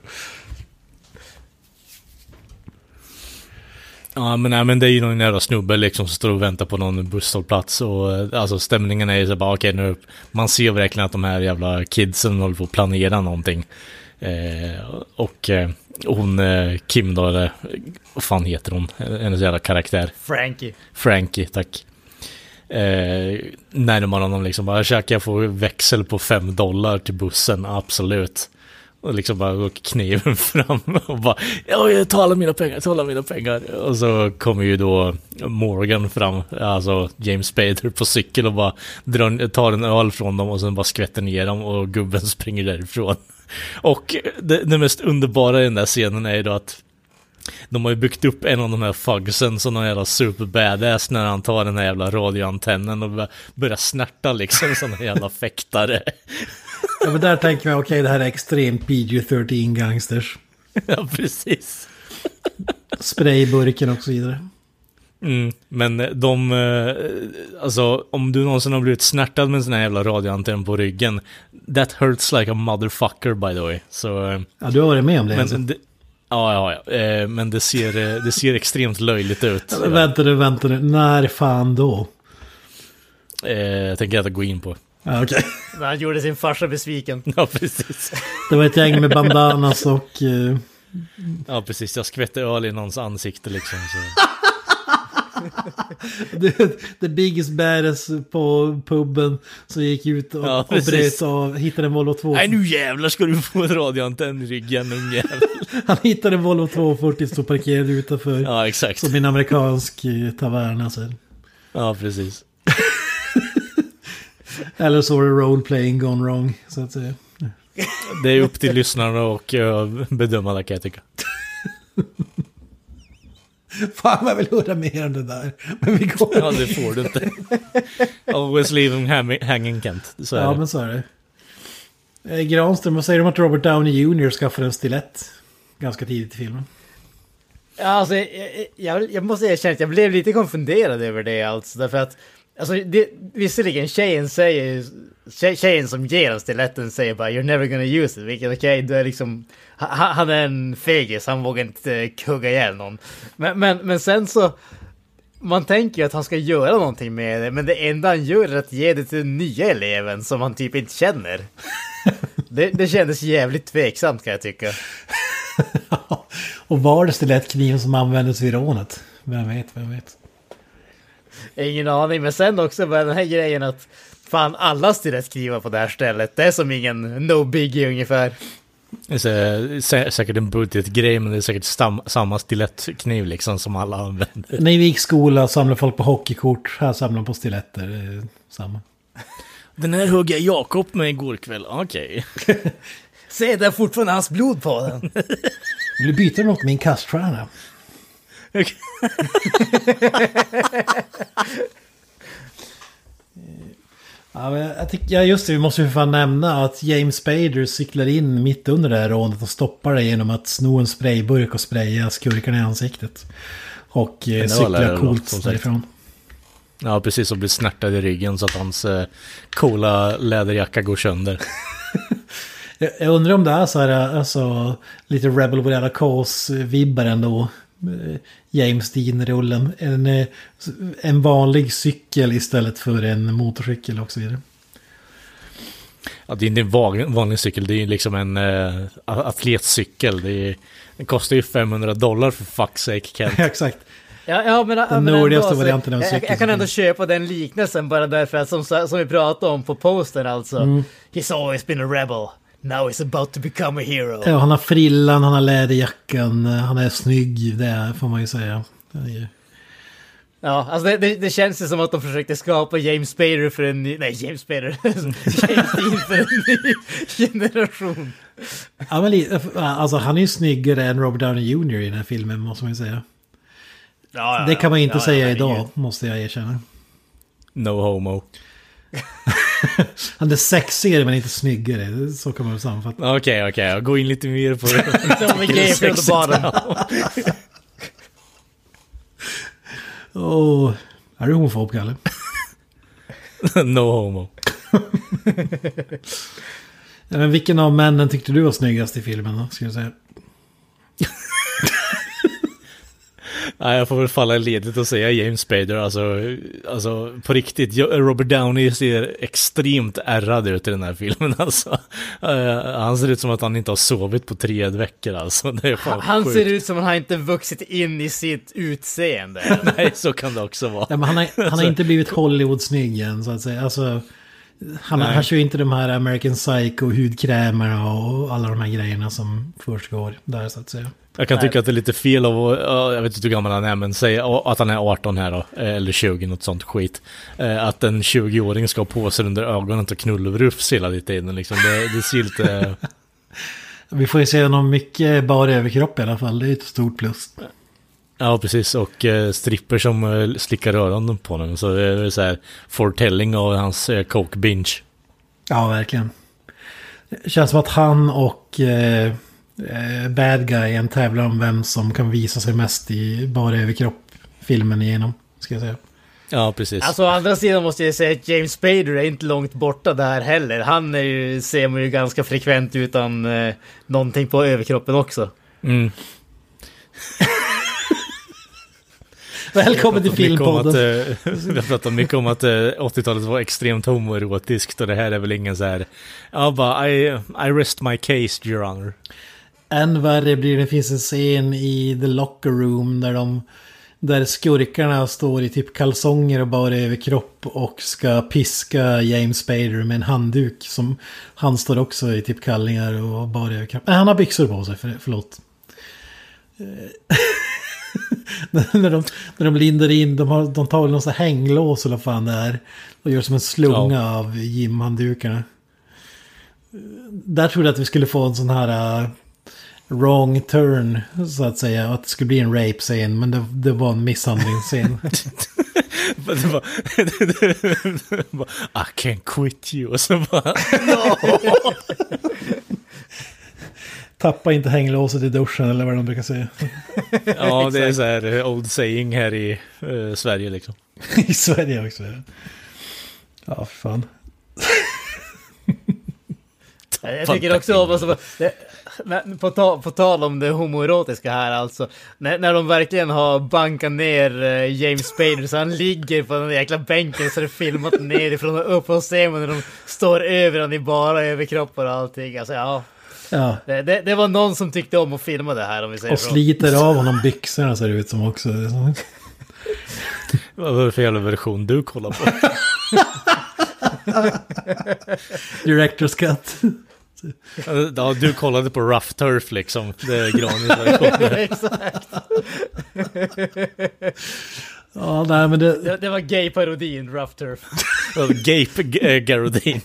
Ja, men, nej, men det är ju någon jävla snubbe liksom som står och väntar på någon busshållplats, och alltså stämningen är ju så bara okej, okay, nu man ser verkligen att de här jävla kidsen håller på att planera någonting. Eh, och eh, hon eh, Kim då, eller vad fan heter hon? Hennes jävla karaktär. Frankie. Frankie, tack. Eh, närmar honom liksom bara, käka jag får växel på fem dollar till bussen, absolut. Och liksom bara går kniven fram och bara, ja, jag talar mina pengar, jag talar mina pengar. Och så kommer ju då Morgan fram, alltså James Spader på cykel, och bara drar, tar en öl från dem och sen bara skvätter ner dem, och gubben springer därifrån. Och det, det mest underbara i den där scenen är ju då att de har ju byggt upp en av de här fugsen som någon jävla super badass när han tar den här jävla radioantennen och börjar snärta liksom som en jävla fäktare. Ja, men där tänker jag, okej, okay, det här är extremt P G tretton gangsters. Ja, precis. Sprayburken och så vidare. Mm, men de, alltså om du någonsin har blivit snärtad med en sån här jävla radioantenn på ryggen, that hurts like a motherfucker by the way. Så, ja, du har varit med om det, men, alltså. det ja, ja, ja, men det ser, det ser extremt löjligt ut. Ja, vänta nu, vänta nu, när fan då? Eh, jag tänker inte gå in på. Ja, okej. Okay. Han gjorde sin farsa besviken. Ja, precis. Det var ett gäng med bandanas och... Uh... Ja, precis. Jag skvätte öl i någons ansikte liksom. Så. the, the biggest badass på puben som gick ut och, ja, och bröt och hittade en Volvo två. Nej, nu jävlar ska du få en radioantenn i ryggen, en jävel. Han hittade en Volvo tvåhundrafyrtio som parkerade utanför. Ja, exakt. Som en amerikansk tavern alltså. Ja, precis. Eller så är det roleplaying gone wrong, så att säga. Det är upp till lyssnarna och uh, bedöma det, kan jag tycka. Fan, jag vill höra mer om det där. Men vi går... Ja, det får du inte. Always leave them hanging, Kent. Så ja, är men så är det. Eh, Granström, vad säger du om att Robert Downey junior skaffade en stilett ganska tidigt i filmen? Ja, alltså, jag, jag, jag måste erkänna att jag blev lite konfunderad över det, alltså, därför att alltså, det, visserligen tjejen säger, tjej, tjejen som ger en stiletten säger bara you're never gonna use it, vilket okej, okay, det är liksom, han, han är en fegis, han vågar inte kugga ihjäl någon. Men, men, men sen så, man tänker ju att han ska göra någonting med det, men det enda han gör är att ge det till den nya eleven som han typ inte känner. det, det kändes jävligt tveksamt, kan jag tycka. Och var det stilettkniven som användes vid rånet? Vem vet, vem vet. Ingen aning, men sen också var den här grejen att fan, alla stilettknivar på det här stället, det är som ingen no biggie ungefär. Det är sä- säkert en budgetgrej, men det är säkert stam- samma stilettkniv liksom som alla använder. När vi gick skola samlade folk på hockeykort, här samlar på stiletter, det är samma. Den här högg jag Jakob med igår kväll, okej. Okay. Se, det är fortfarande hans blod på den. Vill du byta något med min kaststjärna? Okay. Ja, men jag tycker, ja, just det, vi måste ju för fan nämna att James Spader cyklar in mitt under det här rånet och stoppar det genom att sno en sprayburk och spraya skurkarna i ansiktet. Och eh, cykla coolt därifrån. Ja, precis, och blir snärtad i ryggen så att hans eh, coola läderjacka går sönder. Jag, jag undrar om det är så här, alltså, lite Rebel Without a Cause-vibbar ändå. James Dean-rullen. En, en vanlig cykel istället för en motorcykel och så vidare. Ja, det är inte en vanlig, vanlig cykel, det är liksom en uh, atletcykel. Det är, den kostar ju femhundra dollar för fuck's sake, Kent. Exakt. Ja, ja, men, den men nördigaste ändå, varianten av jag, cykel. jag kan ändå köpa den liknelsen bara därför att som, som vi pratade om på posten alltså. Mm. He's always been a rebel. Now he's about to become a hero. Ja, han har frillan, han har läderjackan, han är snygg, det får man ju säga. Ju... Ja, alltså det, det, det känns ju som att de försökte skapa James Spader för en ny... Nej, James Spader. James Dean för en ny generation. Ja, men alltså han är ju snyggare än Robert Downey junior i den här filmen, måste man ju säga. Ja, ja, det kan man inte ja, säga ja, idag, ja. måste jag erkänna. No homo. Han är sexigare men inte snyggare. Så kan man väl sammanfatta. Okej, okay, okej. Okay. Gå in lite mer på det. Som är gay from the bottom. Åh, är du homofob, Kalle? No homo. Ja, men vilken av männen tyckte du var snyggast i filmen då, ska jag säga? Nej, jag får väl falla i ledet och säga James Spader. Alltså, alltså på riktigt, Robert Downey ser extremt ärrad ut i den här filmen. Alltså. Uh, han ser ut som att han inte har sovit på tre veckor. Alltså. Det är fan han sjukt. ser ut som att han inte vuxit in i sitt utseende. Nej, så kan det också vara. Ja, men han, har, han har inte blivit Hollywood-snygg än, så att säga. Alltså, han, han kör ju inte de här American Psycho, hudkrämerna och alla de här grejerna som först går där, så att säga. Jag kan tycka att det är lite fel av, jag vet inte hur gammal han är, men säg att han är arton här då, eller tjugo, något sånt skit. Att en tjugo-åring ska ha på sig under ögonen och knullrufs hela tiden, liksom. Det, det ser lite... Vi får ju se honom mycket bara överkropp i alla fall, det är ett stort plus. Ja, precis, och stripper som slickar öronen på honom, så det är så här foretelling av hans coke binge. Ja, verkligen. Det känns som att han och... Eh... bad guy en tävlar om vem som kan visa sig mest i bara överkropp filmen igenom, ska jag säga. Ja, precis. Alltså å andra sidan måste jag säga att James Spader är inte långt borta där heller. Han är ju, ser man ju ganska frekvent utan eh, någonting på överkroppen också. Mm. Välkommen till Filmpodden. Vi har pratat mycket om att uh, åttiotalet var extremt homoerotiskt, och det här är väl ingen så här... Ja, bara, I, I rest my case, your honor. Än värre blir det, finns en scen i The Locker Room där de där skurkarna står i typ kalsonger och bara överkropp och ska piska James Spader med en handduk, som han står också i typ kallingar och bara överkropp. Nej, han har byxor på sig, för, förlåt. när, de, när de lindar in, de, har, de tar väl någon sån här hänglås eller vad fan det är och gör som en slunga ja. av gymhanddukarna. Där trodde jag att vi skulle få en sån här uh, wrong turn, så att säga, att det skulle bli en rape-scen, men det, det var en misshandlingsscen. det var, I can't quit you, och så bara no. Tappa inte hänglåset i duschen, eller vad de brukar säga. Ja, det är så här old saying här i uh, Sverige liksom. I Sverige också, ja. Ja, fan. Jag tycker också om alltså, det, på, ta, på tal om det homoerotiska här alltså, när, när de verkligen har bankat ner uh, James Spader så han ligger på den jäkla bänken, så är det filmat nerifrån och upp, och ser man när de står över han i bara överkroppar och allting, alltså ja. Ja. Det, det, det var någon som tyckte om att filma det här, om vi säger och så. sliter av honom byxorna, ser det ut som också. Vad var det för jävla version du kollar på? Director's cut. Ja, du kollade på Rough Turf liksom. Det är Granins version. Exakt. Ja, nej, men det... det... Det var gay-parodin, Rough Turf. Gape-garodin.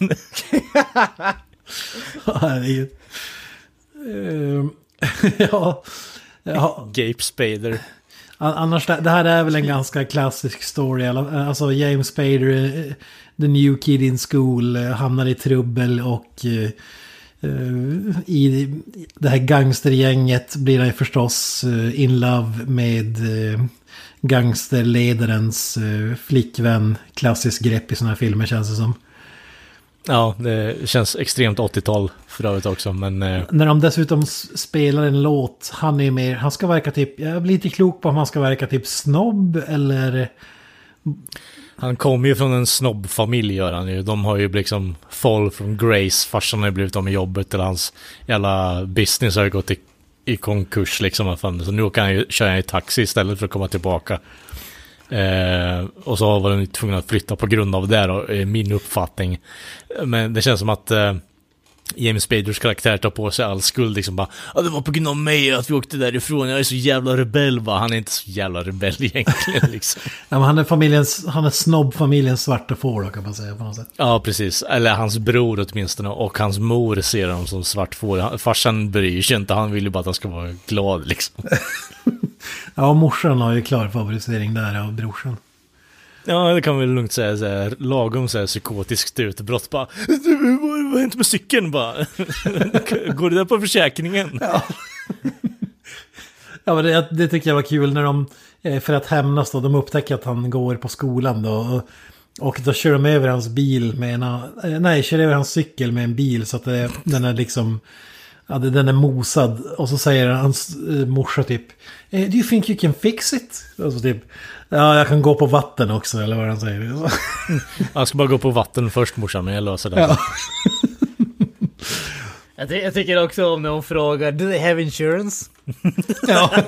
Ja, herregud. Uh, ja. ja. Gape Spader. Annars, det här är väl en ganska klassisk story. Alltså James Spader, the new kid in school, hamnar i trubbel, och uh, i det här gangstergänget blir han förstås uh, in love med uh, gangsterledarens uh, flickvän. Klassisk grepp i såna här filmer, känns det som. Ja, det känns extremt åttiotal för övrigt också, men... Eh... När de dessutom spelar en låt, han är mer, han ska verka typ, jag blir inte klok på om han ska verka typ snobb eller... Han kommer ju från en snobbfamilj, gör han ju. De har ju liksom fall from grace, farsan har ju blivit av med jobbet, eller hans jävla business har ju gått i, i konkurs liksom. Så nu kan han ju köra i taxi istället för att komma tillbaka. Eh, och så var de tvungna att flytta på grund av det då, är min uppfattning. Men det känns som att eh, James Spaders karaktär tar på sig all skuld liksom bara, ja, det var på grund av mig att vi åkte därifrån, jag är så jävla rebell va. Han är inte så jävla rebell egentligen liksom. Ja, men han är familjens, han är snobbfamiljens svarta får då, kan man säga på något sätt. Ja, precis. Eller hans bror åtminstone, och hans mor ser honom som svart får. Farsan bryr sig inte, han vill ju bara att han ska vara glad liksom. Ja, morsan har ju klar favorisering där av brorsan. Ja, det kan man väl lugnt säga, så här, lagom så här psykotiskt utbrott bara, vad har hänt med cykeln bara? Går det där på försäkringen? Ja, ja men det, det tycker jag var kul när de, för att hämnas då, de upptäcker att han går på skolan då, och, och då kör de över hans bil med en, nej, kör över hans cykel med en bil så att det, den är liksom, ja, den är mosad, och så säger hans eh, morsa typ, do you think you can fix it? Och så typ, ja, jag kan gå på vatten också, eller vad han säger. Jag ska bara gå på vatten först, morsan, men jag löser det. Ja. jag, ty- jag tycker också om när hon frågar, do they have insurance? Ja.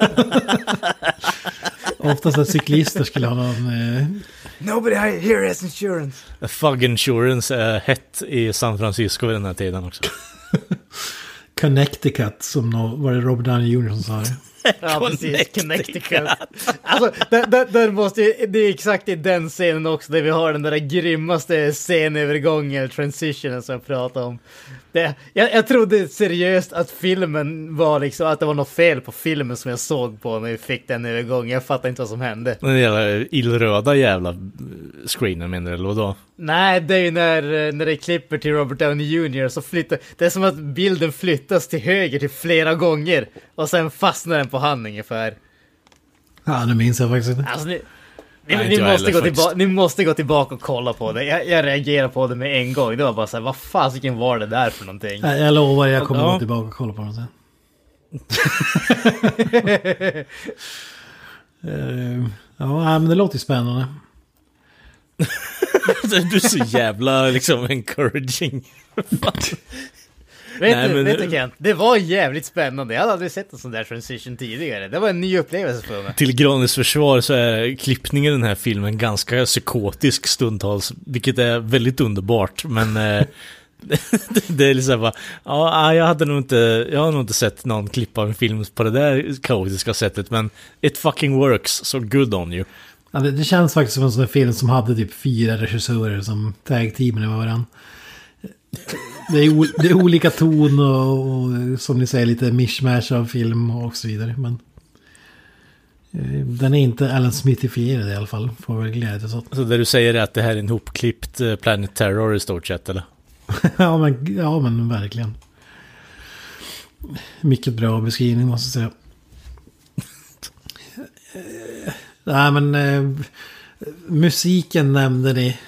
Oftast att cyklister skulle ha någon... Eh... Nobody here has insurance. Fug insurance är hett i San Francisco vid den här tiden också. Connecticut, som nå, var det Robert Downey junior som sa det. Ja, precis. Connecticut. Alltså, den, den, den måste ju, det är exakt i den scenen också där vi har den där grymmaste scenövergången, transitionen som jag pratade om. Det, jag, jag trodde seriöst att filmen var liksom, att det var något fel på filmen som jag såg på när vi fick den övergången. Jag fattar inte vad som hände. Den jävla illröda jävla screenen, menar du, eller då? Nej, det är ju när, när det klipper till Robert Downey junior så flyttar, det är som att bilden flyttas till höger till flera gånger och sen fastnar den på han ungefär. Ja, det minns jag faktiskt inte. Alltså, ni, ni, Nej, ni, måste gå tillba- ni måste gå tillbaka och kolla på det. Jag, jag reagerar på det med en gång. Det var bara så här, vad fasiken var det där för någonting? Jag, jag lovar, jag kommer ja. gå tillbaka och kolla på det sen. uh, ja, men det låter ju spännande. Du är så jävla liksom encouraging. Vet, Nej, du, men... vet du Kent, det var jävligt spännande. Jag hade aldrig sett en sån där transition tidigare. Det var en ny upplevelse för mig. Till Granis försvar så är klippningen i den här filmen ganska psykotisk stundtals, vilket är väldigt underbart. Men eh, det är liksom bara, ja, jag hade nog inte, jag har nog inte sett någon klippa en film på det där kaotiska sättet, men it fucking works, so good on you. Ja, det, det känns faktiskt som en sån film som hade typ fyra regissörer som tag-teamen med varandra. Det är, o, det är olika ton och, och som ni säger lite mishmash av film och så vidare. Men eh, den är inte Alan Smithifierad i alla fall. Får väl glädjas åt. Så det du säger är att det här är en hopklippt Planet Terror i stort sett, eller? ja, men, ja, men verkligen. Mycket bra beskrivning måste jag säga. Nej, men eh, musiken nämnde ni.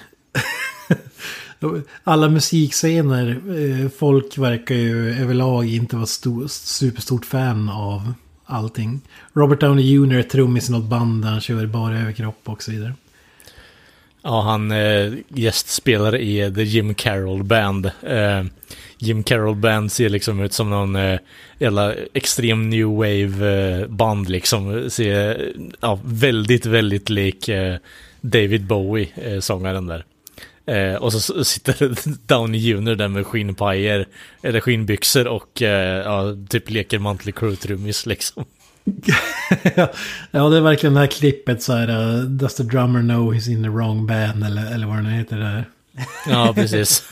Alla musikscener, eh, folk verkar ju överlag inte vara stor, superstort fan av allting. Robert Downey junior är trummis i något band där han kör bara överkropp och så vidare. Ja, han eh, gästspelar i The Jim Carroll Band. Eh, Jim Carroll Band ser liksom ut som någon eh, jävla extrem new wave eh, band liksom. Ser ja, väldigt, väldigt lik eh, David Bowie, eh, sångaren där. Eh, och så sitter Downey junior där med skinnpajer eller skinnbyxor och eh, ja, typ leker Motley Crue-trummis liksom. Ja, det är verkligen det här klippet så här, uh, does the drummer know he's in the wrong band eller, eller vad det heter där. Ja, precis.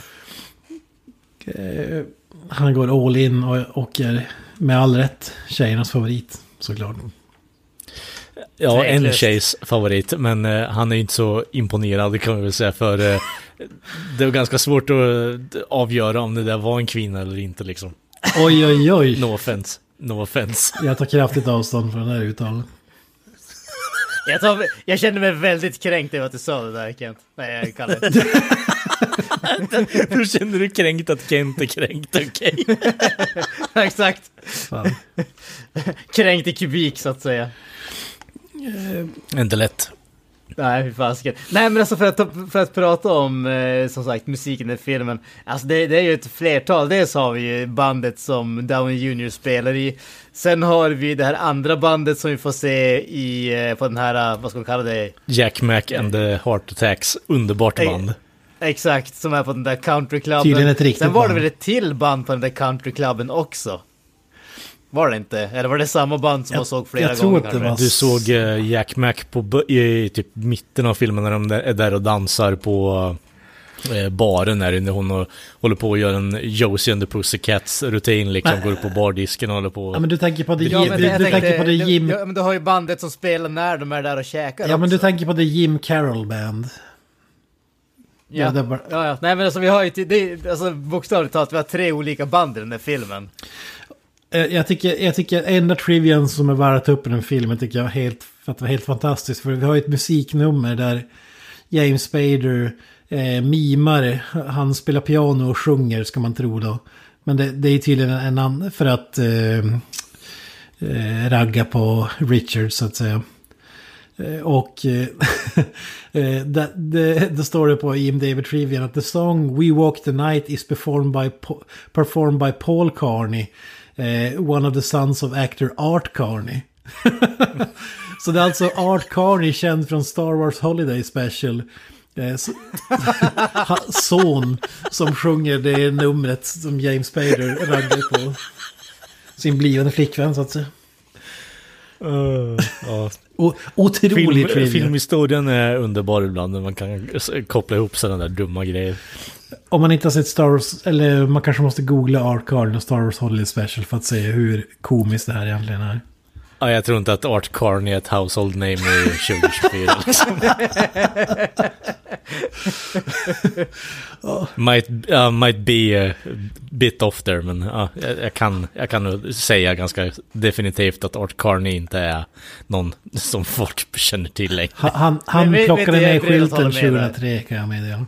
uh, han går all in och, och är med all rätt tjejernas favorit, såklart. Ja, en tjejs favorit, men uh, han är inte så imponerad kan man väl säga, för uh, det var ganska svårt att avgöra om det där var en kvinna eller inte liksom. Oj, oj, oj. No offense. No offense. Jag tar kraftigt avstånd från det här uttalet. Jag, tar, jag känner mig väldigt kränkt över att du sa det där, Kent. Nej, jag kallar det. kränkt att, då känner du kränkt att Kent är kränkt, okej. Okay. Exakt. Kränkt i kubik så att säga. Uh, inte lätt. Nej, fy fasiken. Nej, men alltså för att, för att prata om eh, som sagt musiken i filmen. Alltså det, det är ju ett flertal. Dels har vi ju bandet som Downey junior spelar i. Sen har vi det här andra bandet som vi får se i eh, på den här, vad ska man kalla det? Jack Mac and the Heart Attacks. Underbart band. Exakt, som är på den där countryklubben. Tydligen ett riktigt Sen var det band. väl ett till band på den där countryklubben också. Var det inte? Eller var det samma band som jag, man såg flera jag tror gånger? Att det var... Du såg uh, Jack Mac på, i, i typ mitten av filmen när de är där och dansar på uh, baren där inne. Hon och, håller på att göra en Josie and the Pussycats rutin liksom. Men, går upp på bardisken och håller på... Ja, men du tänker på det, ja, du, men du, jag du tänkte, tänker på det Jim... Ja, men du har ju bandet som spelar när de är där och käkar. Ja, också. men du tänker på det Jim Carroll Band. Ja, ja, det bara... ja, ja. Nej, men alltså vi har ju... Det, alltså bokstavligt talat, vi har tre olika band i den där filmen. Jag tycker, jag tycker enda trivian som är värd att ta upp i den filmen tycker jag var helt, för att det var helt fantastiskt. För vi har ett musiknummer där James Spader eh, mimar, han spelar piano och sjunger ska man tro då. Men det, det är tydligen en annan för att eh, eh, ragga på Richard så att säga. Eh, och eh, det, det, det står det på I M D B Trivian att the song We Walk the Night is performed by, performed by Paul Carney. Uh, one of the sons of actor Art Carney. Så det är alltså Art Carney känd från Star Wars Holiday Special. Uh, så, son som sjunger det numret som James Spader raggar på sin blivande flickvän så att säga. Uh, ja. O- otroligt Film, filmhistorien är underbar ibland när man kan koppla ihop sådana där dumma grejer. Om man inte har sett Star Wars, eller man kanske måste googla Art Carney och Star Wars Holiday Special för att se hur komiskt det här egentligen är. Ja, jag tror inte att Art Carney är ett household name i tjugo tjugofyra. Liksom. might, uh, might be a bit off there, men uh, jag, jag, kan, jag kan nog säga ganska definitivt att Art Carney inte är någon som folk känner till längre. Han, han, han vet, plockade vet ner skylten med tjugohundratre kan jag meddela.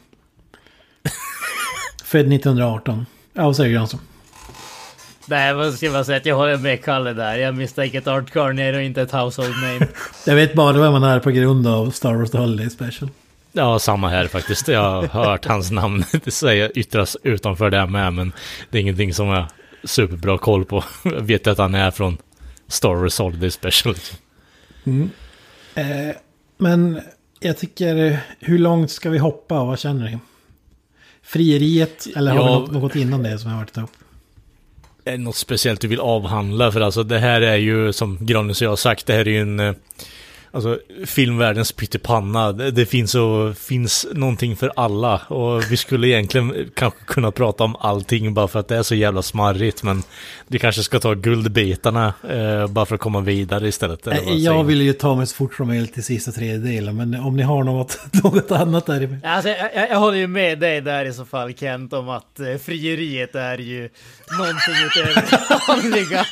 Född nittonhundraarton. Ja, vad säger Granström? Nej, vad ska man säga att jag håller med Kalle där. Jag misstänker att Art Carney är inte ett household name. Jag vet bara vad man är på grund av Star Wars The Holiday Special. Ja, samma här faktiskt. Jag har hört hans namn säga yttras utanför det med, men det är ingenting som jag har superbra koll på. Jag vet att han är från Star Wars Holiday Special. Mm. Eh, men jag tycker, hur långt ska vi hoppa och vad känner ni? Frieriet, eller har ja, vi något, något innan det som jag har varit upp? Är det något speciellt du vill avhandla? För alltså det här är ju, som Grannes och jag har sagt, det här är ju en... Alltså, filmvärldens pyttipanna. Det, det finns, och, finns någonting för alla. Och vi skulle egentligen kanske kunna prata om allting bara för att det är så jävla smarrigt. Men vi kanske ska ta guldbitarna eh, bara för att komma vidare istället. Eller vad jag vill ju ta mig så fort som möjligt till sista tredjedelen. Men om ni har något, något annat där. Alltså, jag, jag, jag håller ju med dig där i så fall, Kent, om att eh, frieriet är ju någonting utöver det vanliga.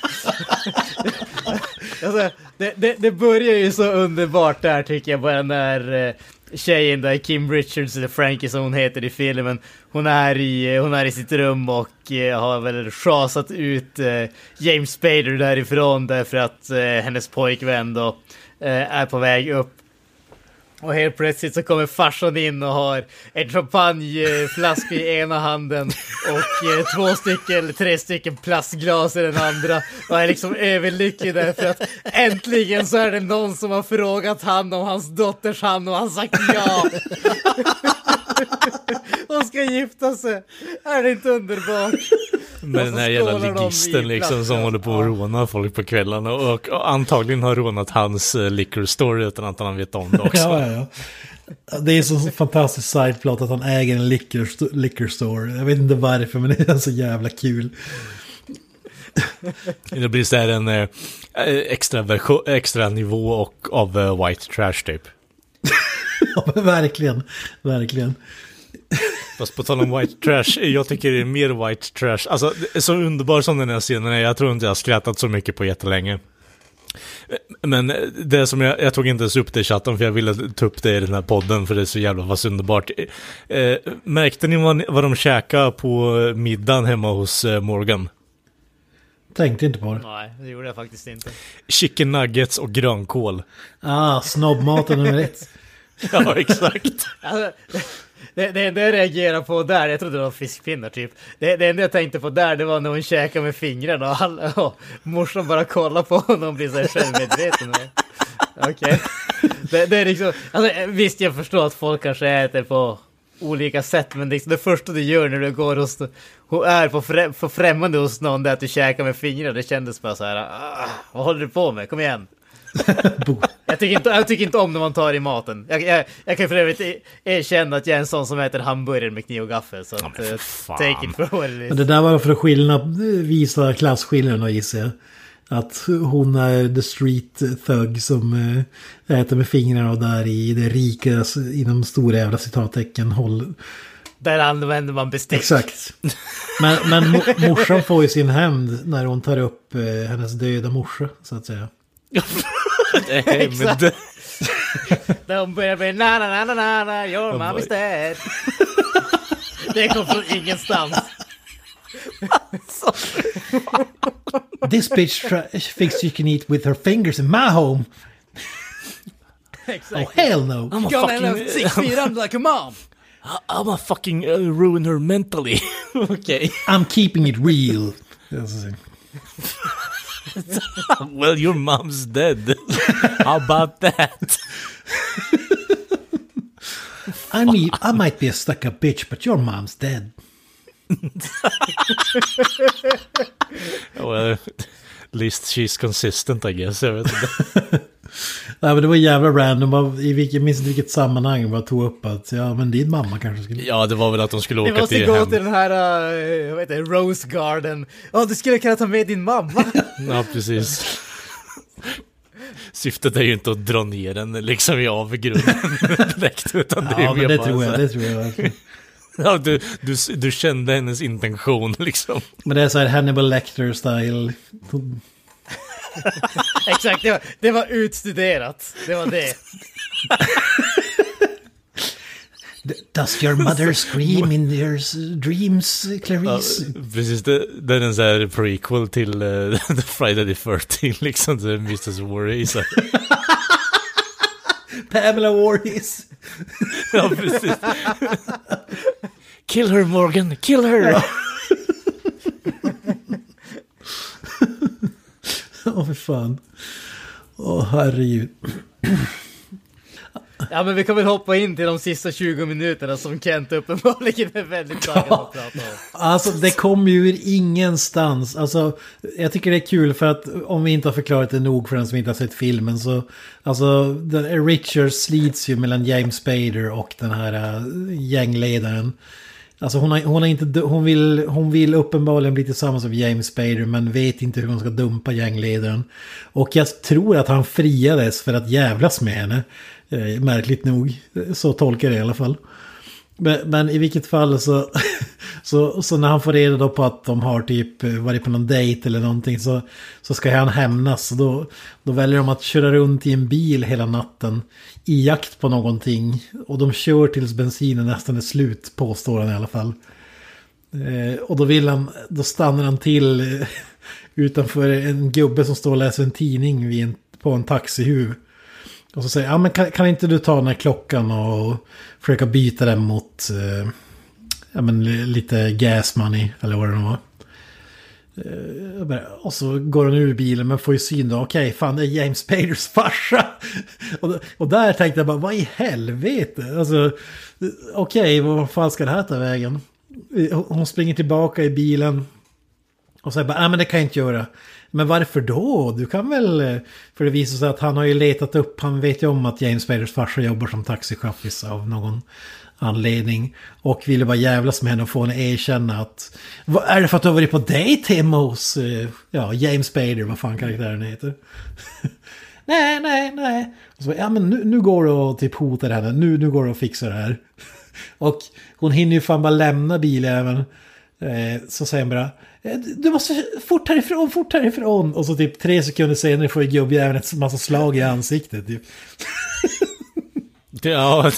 Alltså, det, det, det börjar ju så underbart där tycker jag, bara när eh, tjejen där, Kim Richards eller Frankie som hon heter i filmen, hon är i, hon är i sitt rum och eh, har väl chasat ut eh, James Spader därifrån därför att eh, hennes pojkvän då eh, är på väg upp. Och helt plötsligt så kommer farsan in och har en champagneflaska i ena handen och eh, två stycken eller tre stycken plastglas i den andra. Och är liksom överlycklig därför att äntligen så är det någon som har frågat han om hans dotters hand och han sagt ja. De ska gifta sig. Är det inte underbart? Med den här jävla ligisten liksom som håller på att råna folk på kvällarna och, och antagligen har rånat hans uh, liquor store utan att han vet om det också. Ja, ja, ja. Det är så fantastisk sideplot att han äger en liquor, st- liquor store. Jag vet inte varför, men det är så jävla kul. Det blir så här en uh, extra, version, extra nivå och av uh, white trash typ. Ja, men verkligen, verkligen. Fast på tal om white trash, jag tycker det är mer white trash. Alltså, det är så underbar som den här scenen är. Jag tror inte jag har skrattat så mycket på jättelänge. Men det som jag, jag tog inte ens upp det i chatten för jag ville ta upp det i den här podden för det är så jävla fast underbart. Eh, märkte ni vad, vad de käkade på middagen hemma hos eh, Morgan? Tänkte inte på det. Nej, det gjorde jag faktiskt inte. Chicken nuggets och grönkål. Ah, snobbmaten nummer ett. Ja, exakt. Alltså, det, det enda jag reagerade på där, jag trodde det var fiskpinnar typ. Det, det enda jag tänkte på där, det var när hon käkade med fingrarna och, all, och morsan bara kollar på honom och blir så här självmedveten. Okej. Okay. Det, det är liksom, alltså, visst jag förstår att folk kanske äter på olika sätt, men det, det första du gör när du går hos, och är på, frä, på främmande hos någon där att du käkar med fingrarna, det kändes bara så här, ah, vad håller du på med? Kom igen. jag, tycker inte, jag tycker inte om när man tar i maten. Jag, jag, jag kan för övrigt erkänna att jag är en sån som äter hamburgare med kniv och gaffel. Så att, uh, take it for what it is. Men det där var för att skillnad, visa klasskillnaderna gissar jag. Att hon är the street thug som äter med fingrarna och där i det rika inom stora jävla citattecken håll. Där använder man bestick. Exakt. Men, men morsan får ju sin hämnd när hon tar upp eh, hennes döda morsa, så att säga. Nej, men det... De börjar med na na na na na your mom is dead. Det kom från ingenstans. This bitch thinks you can eat with her fingers in my home. Exactly. Oh hell no. I'm a fucking six feet under like a mom. I'm a fucking uh, ruin her mentally. Okay. I'm keeping it real. Well, your mom's dead. How about that? I mean, I might be a stuck-up bitch, but your mom's dead. Well, at least she's consistent, I guess. Jag vet inte. Nej, men det var jävla random. I vilket, minns inte vilket sammanhang man tog upp att ja, men din mamma kanske skulle... Ja, det var väl att de skulle åka till hem. Vi måste gå till den här, uh, vad heter det, Rose Garden. Ja, oh, du skulle kunna ta med din mamma. Ja, precis. Syftet är ju inte att dra ner den liksom i avgrunden direkt, utan det ja, är men det bara tror jag, så. det tror jag verkligen. Ja, du, du, du kände hennes intention liksom. Men det är så här Hannibal Lecter-style. Exakt, det var, det var utstuderat. Det var det. Does your mother scream in your dreams, Clarice? Ja, precis, det, det är en sån här prequel till uh, The Friday the thirteenth, liksom, så missus Voorhees. Pamela Voorhees. Ja, precis. Kill her, Morgan, kill her! Ja. Åh, oh, för fan. Åh, oh, herregud. Ja, men vi kan väl hoppa in till de sista tjugo minuterna som Kent uppenbarligen är väldigt taggad ja. att prata om. Alltså, det kommer ju ur ingenstans. Alltså, jag tycker det är kul för att om vi inte har förklarat det nog för den som inte har sett filmen så... Alltså, Richard slits ju mellan James Spader och den här uh, gängledaren. Alltså hon, har, hon, har inte, hon, vill, hon vill uppenbarligen bli tillsammans med James Spader men vet inte hur hon ska dumpa gängledaren. Och jag tror att han friades för att jävlas med henne. Eh, märkligt nog. Så tolkar det i alla fall. Men, men i vilket fall så, så, så när han får reda då på att de har typ varit på någon dejt eller någonting så, så ska han hämnas. Då, då väljer de att köra runt i en bil hela natten i jakt på någonting. Och de kör tills bensinen nästan är slut, påstår han i alla fall. Eh, och då, vill han, då stannar han till eh, utanför en gubbe som står och läser en tidning vid en, på en taxihuv. Och så säger ja men kan, kan inte du ta den här klockan och försöka byta den mot eh, ja, men lite gas money eller vad det nu var. Eh, och så går han ur bilen men får ju syn då, okej okay, fan det är James Spaders farsa. och, och där tänkte jag bara, vad i helvete? Alltså, okej, okay, vad fan ska det här ta vägen? Hon springer tillbaka i bilen och säger bara, ja men det kan jag inte göra. Men varför då? Du kan väl... För det visar sig att han har ju letat upp... Han vet ju om att James Spaders farsa jobbar som taxichaffis av någon anledning. Och ville bara jävlas med henne och få henne erkänna att... Vad är det för att du har varit på dejt hemma hos... Ja, James Spader, vad fan karaktären heter. nej, nej, nej. Och så, ja, men nu, nu går det och typ hotar henne. Nu, nu går det och fixar det här. Och hon hinner ju fan bara lämna bilen. Eh, så säger han bara, du måste fort härifrån, fort härifrån. Och så typ tre sekunder senare får ju gubbjäveln ett massa slag i ansiktet. Typ. Ja,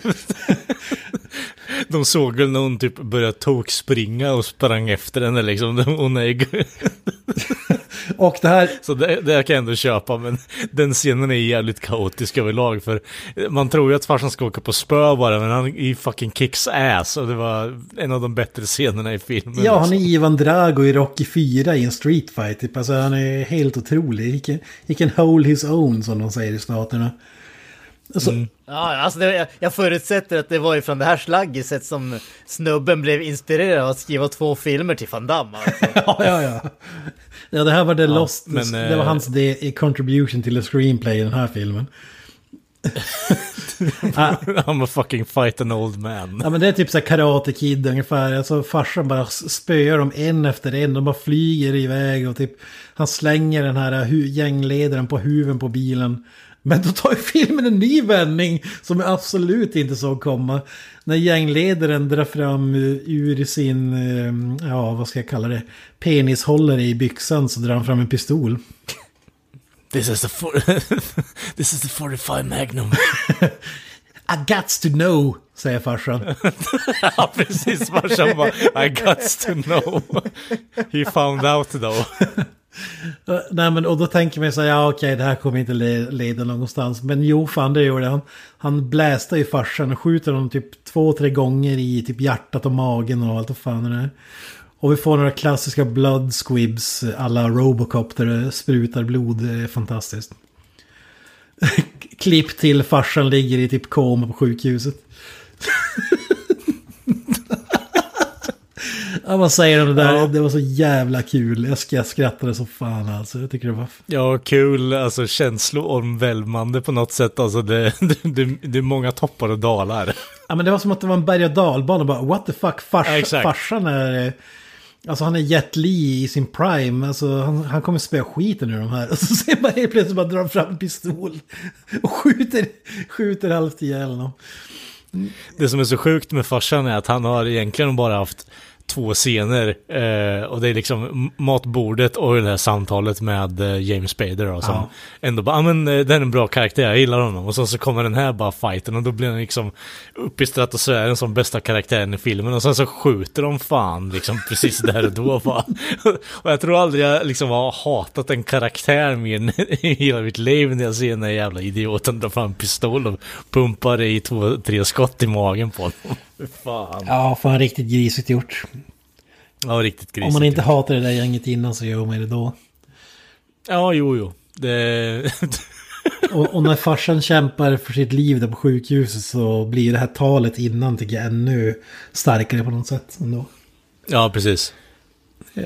de såg väl någon typ börja tok springa och sprang efter henne liksom. Hon är och det här... Så det, det kan jag ändå köpa, men den scenen är jävligt kaotisk överlag, för man tror ju att farsan ska åka på spö bara, men han i fucking kicks ass, och det var en av de bättre scenerna i filmen. Ja, han är Ivan Drago i Rocky fyra i en street fight typ. Alltså han är helt otrolig. He can, he can hold his own, som de säger i staterna. Alltså, mm. Ja, alltså det, jag, jag förutsätter att det var ifrån det här slaggiset som snubben blev inspirerad av att skriva två filmer till Van Damme. Alltså. ja, ja, ja. Ja, det här var The ja, Lost. Men, det var hans de, contribution till the screenplay i den här filmen. I'm a fucking fight an old man. Ja, men det är typ så här Karate Kid ungefär. Alltså farsan bara spöar dem en efter en. De bara flyger iväg och typ han slänger den här hu- gängledaren på huven på bilen. Men då tar ju filmen en ny vändning som jag absolut inte såg komma. När gängledaren drar fram ur sin, ja vad ska jag kalla det, penishållare i byxan, så drar han fram en pistol. This is the for- This is the forty-five Magnum. I got to know, säger farsan. Ja, precis, farsan bara, I got to know. He found out though. Nej, men och då tänker man så här, ja okej, det här kommer inte le- leda någonstans. Men jo, fan det gjorde han. Han blästar ju farsan och skjuter honom typ två, tre gånger i typ hjärtat och magen och allt och fan det där. Och vi får några klassiska blood squibs alla Robocop där det sprutar blod. Det är fantastiskt. Klipp till farsan ligger i typ koma på sjukhuset. Ja, vad säger de det där? Ja. Det var så jävla kul. Jag, sk- jag skrattade så fan alltså. Jag tycker det var... Ja, kul. Alltså känsloomvälvande på något sätt. Alltså det, det, det, det är många toppar och dalar. Ja, men det var som att det var en berg- och dalbana. Bara, what the fuck? Fars, ja, farsan är... Alltså han är Jet Li i sin prime. Alltså han, han kommer spöa skiten ur de här. Och så ser man helt plötsligt bara dra fram en pistol. Och skjuter, skjuter halvt ihjäl honom. Det som är så sjukt med farsan är att han har egentligen bara haft två scener, eh, och det är liksom matbordet och det här samtalet med eh, James Spader då, som ja. ändå bara, ah, men eh, det är en bra karaktär, jag gillar honom, och så, så kommer den här bara fighten och då blir han liksom upp i stratosfären som bästa karaktären i filmen, och sen så skjuter de fan liksom precis där och då bara. Och jag tror aldrig jag liksom har hatat en karaktär mer i hela mitt liv när jag ser den här jävla idioten dra fram en pistol och pumpar i två, tre skott i magen på honom. Fan. Ja, fan riktigt grisigt gjort. Ja, riktigt grisigt. Om man inte hatar det där gänget innan så gör man det då. Ja, jo, jo. Det... och, och när farsan kämpar för sitt liv där på sjukhuset så blir det här talet innan tycker jag ännu starkare på något sätt ändå. Ja, precis. Eh...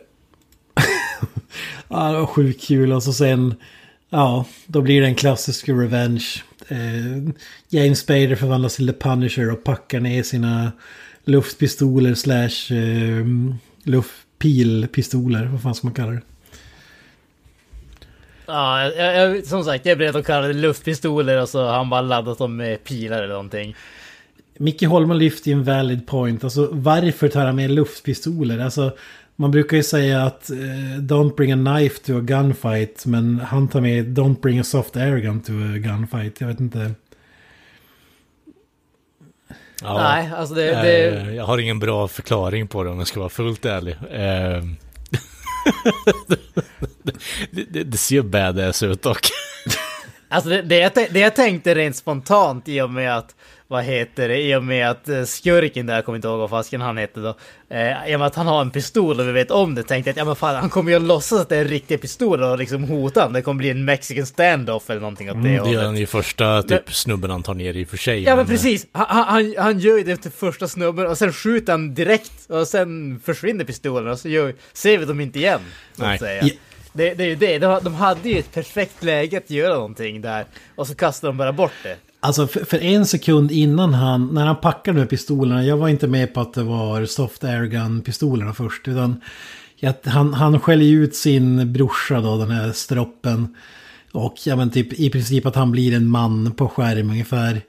ja, det var sjukt kul. Och så sen, ja, då blir det en klassisk revenge. Eh, James Spader förvandlas till The Punisher och packar ner sina luftpistoler slash eh, luftpilpistoler, vad fan ska man kalla det? Ja, jag, jag, som sagt, jag är beredd att kalla det luftpistoler, och så har han bara laddat dem med pilar eller någonting. Micke Holman lyfter en valid point. Alltså varför tar han med luftpistoler? Alltså man brukar ju säga att eh, don't bring a knife to a gunfight, men han tar med don't bring a soft airgun to a gunfight. Jag vet inte. Ja, nej, alltså det, det... Jag har ingen bra förklaring på det om jag ska vara fullt ärlig. det, det, det ser badass ut dock. Alltså det, det, jag, det jag tänkte rent spontant i och med att vad heter det, i och med att skurken där, jag kommer inte ihåg vad fasken han heter då, eh, i och med att han har en pistol och vi vet om det, tänkte jag att ja, men fan, han kommer ju att låtsas att det är en riktig pistol och liksom hota han. Det kommer bli en Mexican standoff eller någonting åt det. Mm, det gör han ju första typ men, snubben han tar ner i för sig. Ja men, men precis, han, han, han gör ju det till första snubben och sen skjuter han direkt och sen försvinner pistolen och så gör, ser vi dem inte igen. Så att säga. Det, det är ju det, de hade ju ett perfekt läge att göra någonting där och så kastar de bara bort det. Alltså för, för en sekund innan han, när han packade med pistolerna, jag var inte med på att det var soft airgun-pistolerna först, utan jag, han, han skäller ut sin brorsa då, den här stroppen, och ja men typ i princip att han blir en man på skärm ungefär.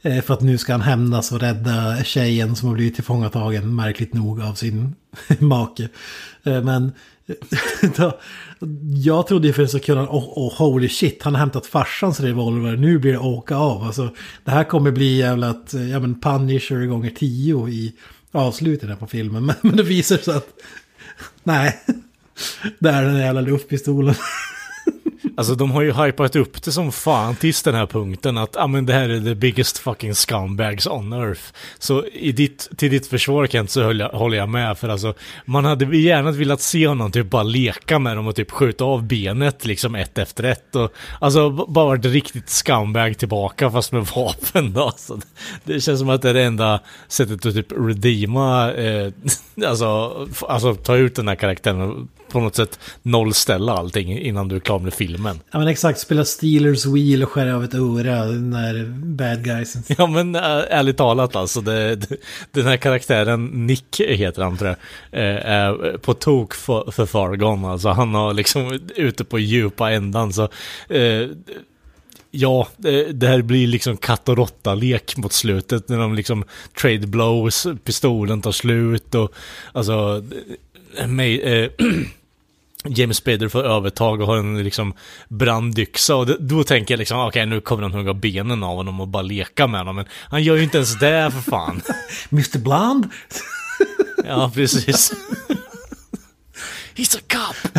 Eh, för att nu ska han hämnas och rädda tjejen som har blivit tillfångatagen, märkligt nog, av sin make. Eh, men då, jag trodde ju för en sekund, oh, oh, holy shit, han har hämtat farsans revolver, nu blir det åka av. Alltså, det här kommer bli jävla att, ja men Punisher gånger tio i avslutet på filmen. Men, men det visar sig att nej, det är den jävla luftpistolen. Alltså de har ju hypat upp det som fan tills den här punkten att ah, men det här är the biggest fucking scumbags on earth. Så i ditt, till ditt försvar, Kent, så håller jag, håller jag med, för alltså man hade gärna velat se honom typ bara leka med dem och typ skjuta av benet liksom ett efter ett och alltså bara varit riktigt scumbag tillbaka fast med vapen då. Så det, det känns som att det är det enda sättet att typ redeema eh, alltså, alltså ta ut den här karaktären och på något sätt nollställa allting innan du är klar med filmen. Ja men exakt, spela Steelers Wheel och skära av ett öra när bad guys. Ja men ärligt talat alltså, det, det, den här karaktären, Nick heter han tror jag, är på tok för, för Fargon. Alltså han har liksom ute på djupa ändan så eh, ja, det, det här blir liksom katt och råtta-lek mot slutet när de liksom trade blows, pistolen tar slut och alltså med, eh, James Spader får övertag och har en liksom brandyxa och det, då tänker jag liksom okej, okay, nu kommer han hugga benen av honom och bara leka med honom, men han gör ju inte ens det för fan. mister Blonde? Ja, precis. He's a cop.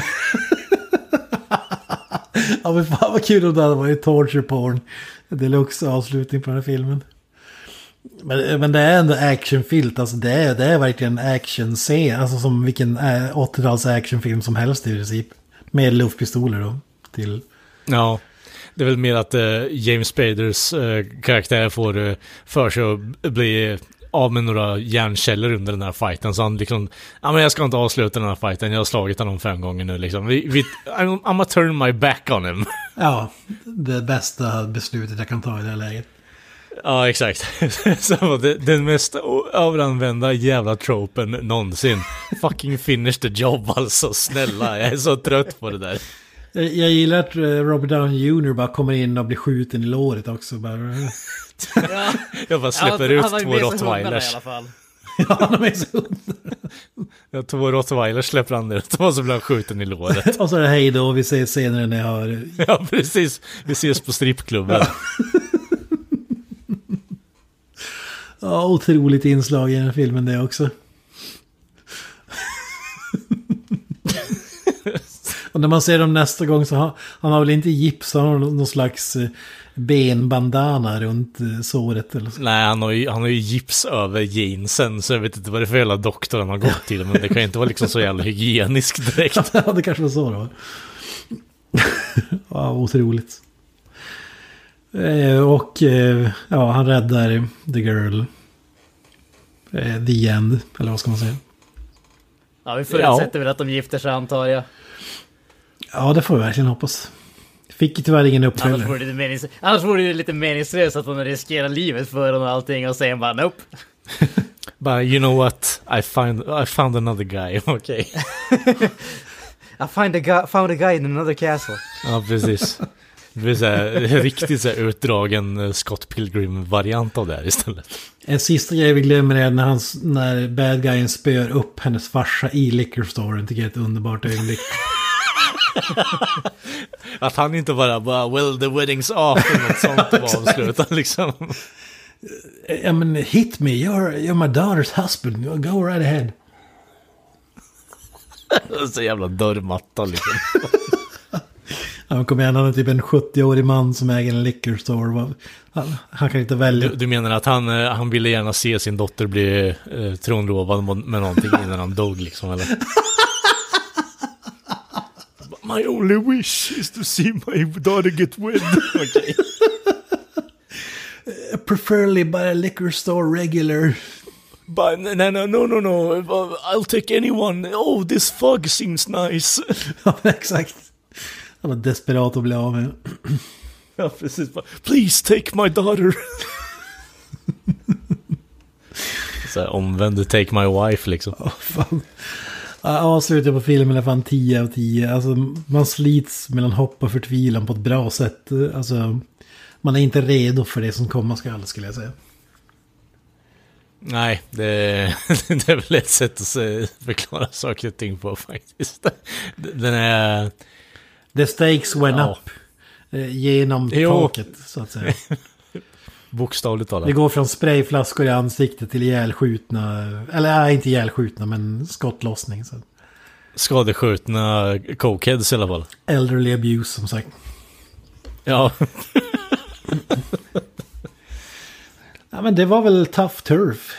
Ja men fan vad kul om det hade varit torture porn deluxe avslutning på den här filmen. Men, men det är ändå actionfilm, alltså det är, det är verkligen action-scen, alltså som vilken åttio-tals actionfilm som helst i princip. Med luftpistoler då, till... Ja, det är väl mer att uh, James Spaders uh, karaktär får uh, för sig att bli av med några järnkällor under den här fighten, så han liksom, ja men jag ska inte avsluta den här fighten, jag har slagit honom fem gånger nu liksom. Vi, vi, I'm, I'm gonna turn my back on him. Ja, det bästa beslutet jag kan ta i det här läget. Ja, exakt. Så det, den mest överanvända jävla tropen någonsin. Fucking finish the job alltså, snälla. Jag är så trött på det där. Jag, jag gillar att Robert Downey junior bara kommer in och blir skjuten i låret också. Bara. Ja. Jag bara släpper ja, ut två rottweilers. I alla fall. Ja, han har med sig hundar. Ja, två rottweilers släpper han ner och så blir han skjuten i låret. Och så är det hej då, vi ses senare när jag har... Ja, precis. Vi ses på strippklubben. Ja. Ja, otroligt inslag i den här filmen det också. Och när man ser dem nästa gång så har han har väl inte gips, han har någon slags benbandana runt såret eller så. Nej, han har ju, han har ju gips över jeansen, så jag vet inte vad det är för jävla doktor han har gått till, men det kan ju inte vara liksom så jävla hygieniskt direkt. Ja, det kanske var så då. Ja, otroligt. Och ja, han räddar the girl. The end, eller vad ska man säga? Ja, vi förutsätter ja. väl att de gifter sig, antar jag. Ja, det får vi verkligen hoppas. Fick ju tyvärr ingen uppföljare. Annars vore det, menings- Annars vore det lite meningslöst att man riskerar livet för honom och allting och säger bara nope. But you know what? I find I found another guy. Okej. Okay. I find a guy, found a guy in another castle. Ja, precis. Det är så här, riktigt så här utdragen Scott Pilgrim-variant av det här istället. En sista grej vi glömmer är när, hans, när bad guyen spör upp hennes farsa i liquor storen. Tycker jag är ett underbart ögonblick. Att han inte bara bara well the wedding's off eller något sånt var avslutat liksom. I mean, hit me, you're, you're my daughter's husband, go right ahead. Så jävla dörrmatta liksom. Han kommer igen, han är typ en sjuttio-årig man som äger en liquor store. Han, han kan inte välja. Du, du menar att han, han ville gärna se sin dotter bli eh, tronlovad med någonting innan han dog liksom, eller? My only wish is to see my daughter get wed. Okay. Preferably by a liquor store regular. But no, no, no, no, no. I'll take anyone. Oh, this fog seems nice. Ja, exakt. Han var desperat att bli av med. Ja, precis. Please take my daughter. Så här, omvänd take my wife liksom. Ja, fan. Avslutet på filmen är fan tio av tio. Alltså, man slits mellan hopp och förtvilan på ett bra sätt. Alltså, man är inte redo för det som komma skall, skulle jag säga. Nej, det, det är väl ett sätt att förklara saker och ting på faktiskt. Den är... The stakes went ja. up genom jo. taket, så att säga. Bokstavligt talat. Det går från sprayflaskor i ansiktet till ihjälskjutna, eller nej, inte ihjälskjutna, men skottlossning. Så. Skadeskjutna cokeheads i alla fall. Elderly abuse, som sagt. Ja. Ja, men det var väl tough turf.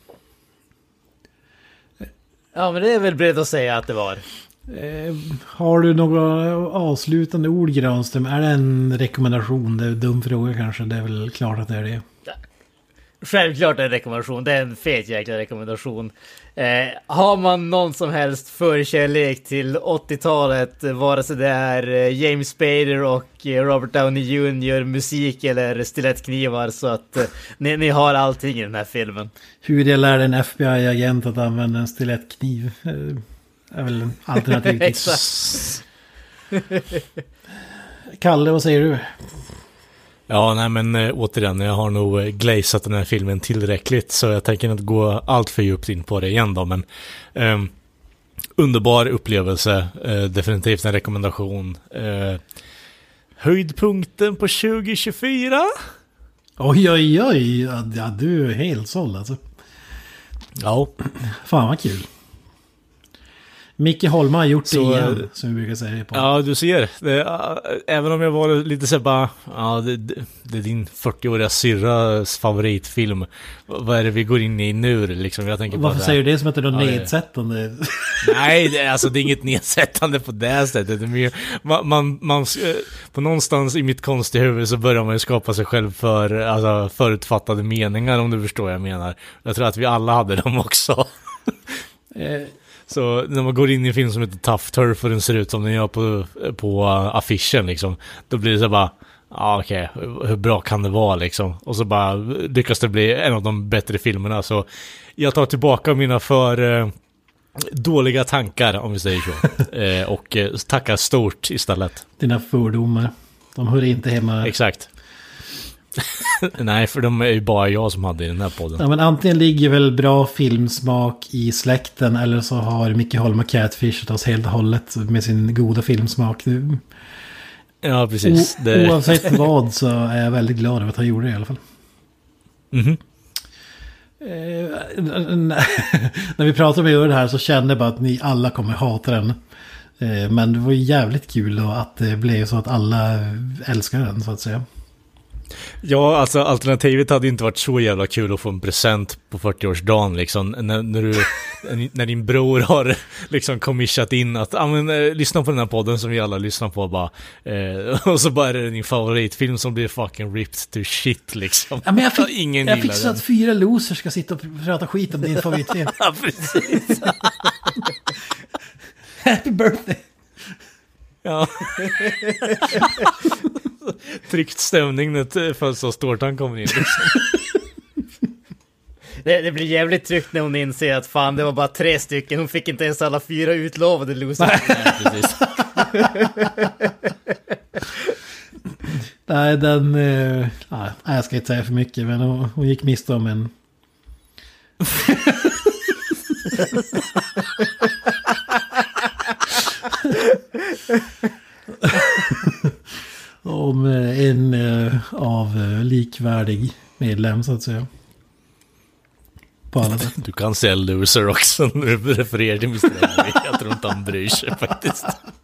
Ja, men det är väl brett att säga att det var. Eh, har du några avslutande ord, Granström? Är det en rekommendation? Det är en dum fråga kanske. Det är väl klart att det är det. Självklart en rekommendation. Det är en fet jäkla rekommendation. Eh, har man någon som helst förkärlek till åttiotalet, vare sig det är James Spader och Robert Downey junior, musik eller stilettknivar, så att eh, ni, ni har allting i den här filmen. Hur jag lärde en F B I-agent att använda en stilettkniv eh, är väl en alternativ. Exakt. Kalle, vad säger du? Ja, nej men äh, återigen, jag har nog äh, glazat den här filmen tillräckligt, så jag tänker inte gå allt för djupt in på det igen då, men äh, underbar upplevelse, äh, definitivt en rekommendation. Äh, höjdpunkten på tjugo tjugofyra? Oj, oj, oj, ja, du är helt såld alltså. Ja. Fan vad kul. Micke Holma har gjort så, det igen, som vi brukar säga på. Ja, du ser. Det, äh, även om jag var lite så bara, ja, det, det, det är din fyrtioåriga syrras favoritfilm. Vad är det vi går in i nu? Liksom? Jag tänker Varför på säger du det som att det är något ja, nedsättande? Nej, det, alltså, det är inget nedsättande på det sättet. Det är mer, man, man, man, på någonstans i mitt konstiga huvud så börjar man ju skapa sig själv för alltså, förutfattade meningar, om du förstår vad jag menar. Jag tror att vi alla hade dem också. eh. Så när man går in i en film som heter Tough Turf och den ser ut som den gör på, på affischen liksom, då blir det så bara, ja ah, okej, okay, hur bra kan det vara liksom? Och så bara lyckas det bli en av de bättre filmerna. Så jag tar tillbaka mina för eh, dåliga tankar, om vi säger så. eh, och eh, tackar stort istället. Dina fördomar, de hör inte hemma. Exakt. Nej, för de är ju bara jag som hade i den här podden. Ja, men antingen ligger väl bra filmsmak i släkten, eller så har Micke Holma catfishat oss helt och hållet med sin goda filmsmak. Ja, precis. O- det... Oavsett vad så är jag väldigt glad över att han gjorde det i alla fall. Mhm. Eh, när vi pratade med det här så kände jag bara att ni alla kommer hata den. Eh, men det var ju jävligt kul då att det blev så att alla älskar den, så att säga. Ja, alltså alternativet hade inte varit så jävla kul att få en present på fyrtioårsdagen liksom, när, när, du, när din bror har liksom commissionat in att ah, men, eh, lyssna på den här podden som vi alla lyssnar på bara, eh, och så bara är det din favoritfilm som blir fucking ripped to shit liksom. Ja, men jag fick, Ingen jag fick den. så att fyra losers ska sitta och prata skit om din favoritfilm. Ja, precis. Happy birthday. Ja. Tryckt stämning när födelsedagstårtan kommer in liksom. det, det blir jävligt tryckt när hon inser att fan, det var bara tre stycken. Hon fick inte ens alla fyra utlovade losers. Nej, precis. Nej, den... Uh, nej, jag ska inte säga för mycket, men hon, hon gick miste om en... om en uh, av uh, likvärdig medlem, så att säga. På alla sätt. Du kan säga loser också när du refererar till mister Henry. Jag tror inte han bryr sig faktiskt.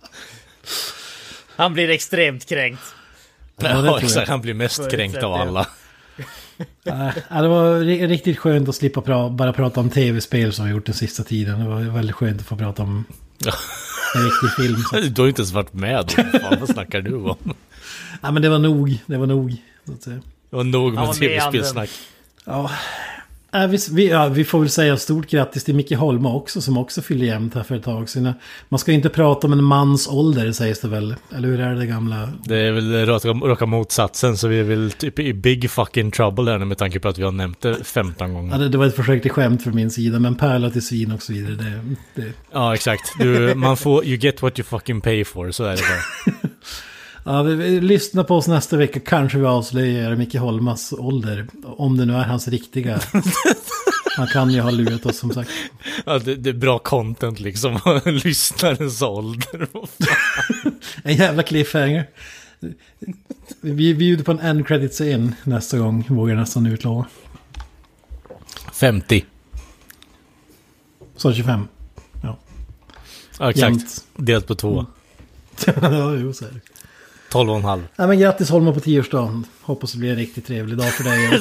Han blir extremt kränkt. Ja, ja exakt. Han blir mest kränkt av alla. Ja, det var riktigt skönt att slippa pra- bara prata om tv-spel som vi gjort den sista tiden. Det var väldigt skönt att få prata om en riktig film. Så. Du har ju inte ens varit med. Fan, vad snackar du om? Ja, men det var nog. Det var nog. Så att säga. Det var nog med tv-spelsnack. Ja. Ja, vi, vi, ja, vi får väl säga stort grattis till Micke Holma också, som också fyller jämnt här för ett tag sedan. Man ska inte prata om en mans ålder, sägs det väl. Eller hur är det, det gamla? Det är väl raka, raka motsatsen, så vi är väl typ i big fucking trouble där med tanke på att vi har nämnt det femton gånger. Ja, det, det var ett försök till skämt från min sida, men pärla till svin och så vidare. Det, det. Ja, exakt. Du, man får, you get what you fucking pay for, så är det bara. Ja, vi, vi lyssnar på oss nästa vecka. Kanske vi avslöjar Micke Holmas ålder. Om det nu är hans riktiga. Han kan ju ha lurat oss som sagt. Ja, det, det är bra content liksom. Lyssnarens ålder. En jävla cliffhanger. Vi bjuder på en end credits in nästa gång. Vågar jag nästan utlova. femtio. Så tjugofem. Ja, ja exakt. Jämt. Delat på två. Ja, jo, så är det. tolv och en halv. Ja, men grattis Holma på tioårsdagen. Hoppas det blir en riktigt trevlig dag för dig.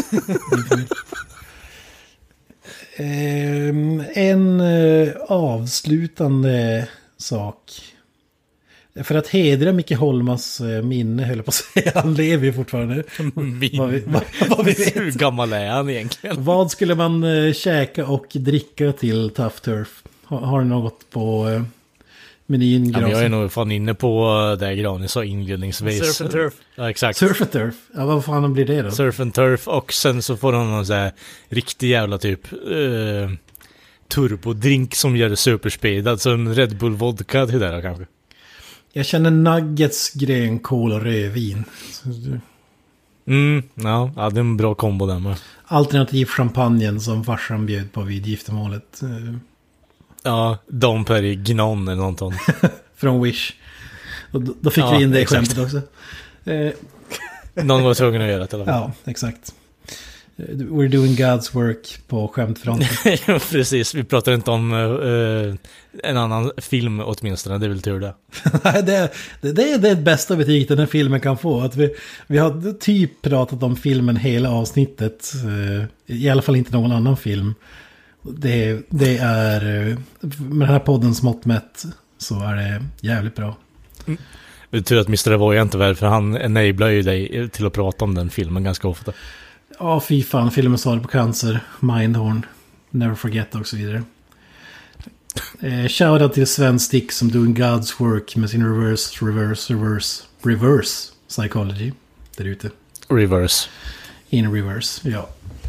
um, en uh, avslutande sak. För att hedra Micke Holmas uh, minne, höll jag på att säga. Han lever ju fortfarande. Minne. Vad vi, vad, vad vi vet. Hur gammal är han egentligen? Vad skulle man uh, käka och dricka till Tough Turf? Har, har du något på... Uh, menyn, ja, jag är nog fan inne på det Granis sa inledningsvis. Surf and turf. Ja, exakt. Surf and turf. Ja, vad fan blir det då? Surf and turf. Och sen så får han någon så här riktig jävla typ uh, turbodrink som gör det superspeed. Alltså en Red Bull vodka till det där kanske. Jag känner nuggets, grönkål och rödvin. Mm, ja, ja, det är en bra kombo där med. Alternativ champagnen som farsan bjöd på vid giftermålet. Ja, Dom Perry Gnon eller något sånt. Från Wish. Och då, då fick ja, vi in det i exakt. skämtet också. Eh. Någon var tvungen att göra det i alla fall. Ja, exakt. We're doing God's work på skämtfronten. Ja, precis. Vi pratar inte om uh, en annan film åtminstone. Det är väl tur det. Nej, det, det, det är det bästa betyg den här filmen kan få. Att vi, vi har typ pratat om filmen hela avsnittet. Uh, I alla fall inte någon annan film. Det, det är, med den här poddens mått mätt så är det jävligt bra. Mm. Det är tur att mister Avoya inte väl, för han enablar ju dig till att prata om den filmen ganska ofta. Ja, fy fan, filmen Svar på cancer, Mindhorn, Never Forget och så vidare. Eh, shoutout till Sven Stick som doing God's work med sin reverse, reverse, reverse, reverse psychology där ute. Reverse. In reverse, ja.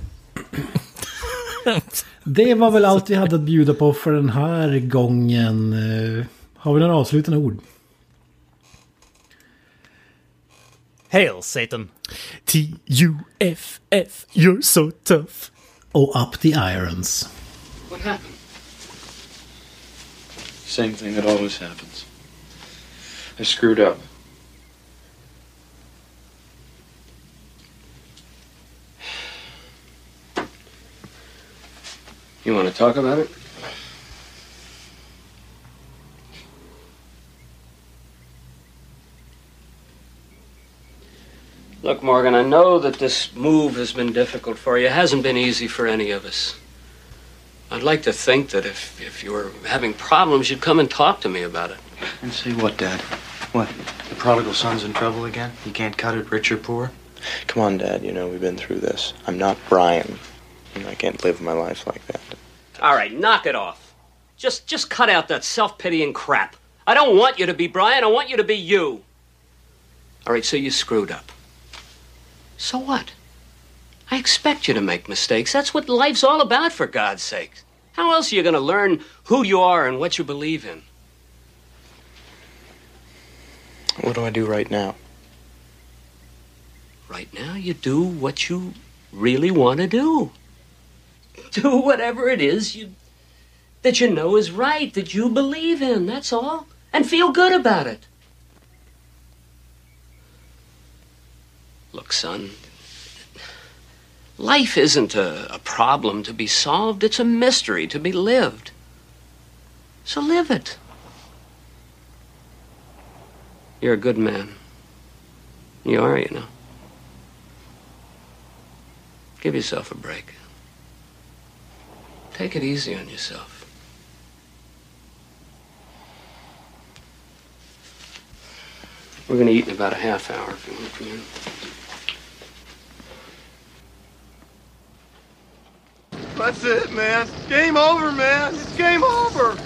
Det var väl allt vi hade att bjuda på för den här gången. Har vi några avslutande ord? Hail Satan. T U F F, you're so tough. Och up the irons. What happened? Same thing that always happens. I screwed up. You want to talk about it? Look, Morgan, I know that this move has been difficult for you. It hasn't been easy for any of us. I'd like to think that if, if you were having problems, you'd come and talk to me about it. And say what, Dad? What? The prodigal son's in trouble again? He can't cut it, rich or poor? Come on, Dad, you know, we've been through this. I'm not Brian. I can't live my life like that. All right, knock it off. Just just cut out that self-pitying crap. I don't want you to be Brian, I want you to be you. All right, so you screwed up. So what? I expect you to make mistakes. That's what life's all about, for God's sake. How else are you going to learn who you are and what you believe in? What do I do right now? Right now, you do what you really want to do. Do whatever it is you that you know is right, that you believe in, that's all. And feel good about it. Look, son, life isn't a, a problem to be solved. It's a mystery to be lived. So live it. You're a good man. You are, you know. Give yourself a break. Take it easy on yourself. We're going to eat in about a half hour if you want to come in. That's it, man. Game over, man. It's game over.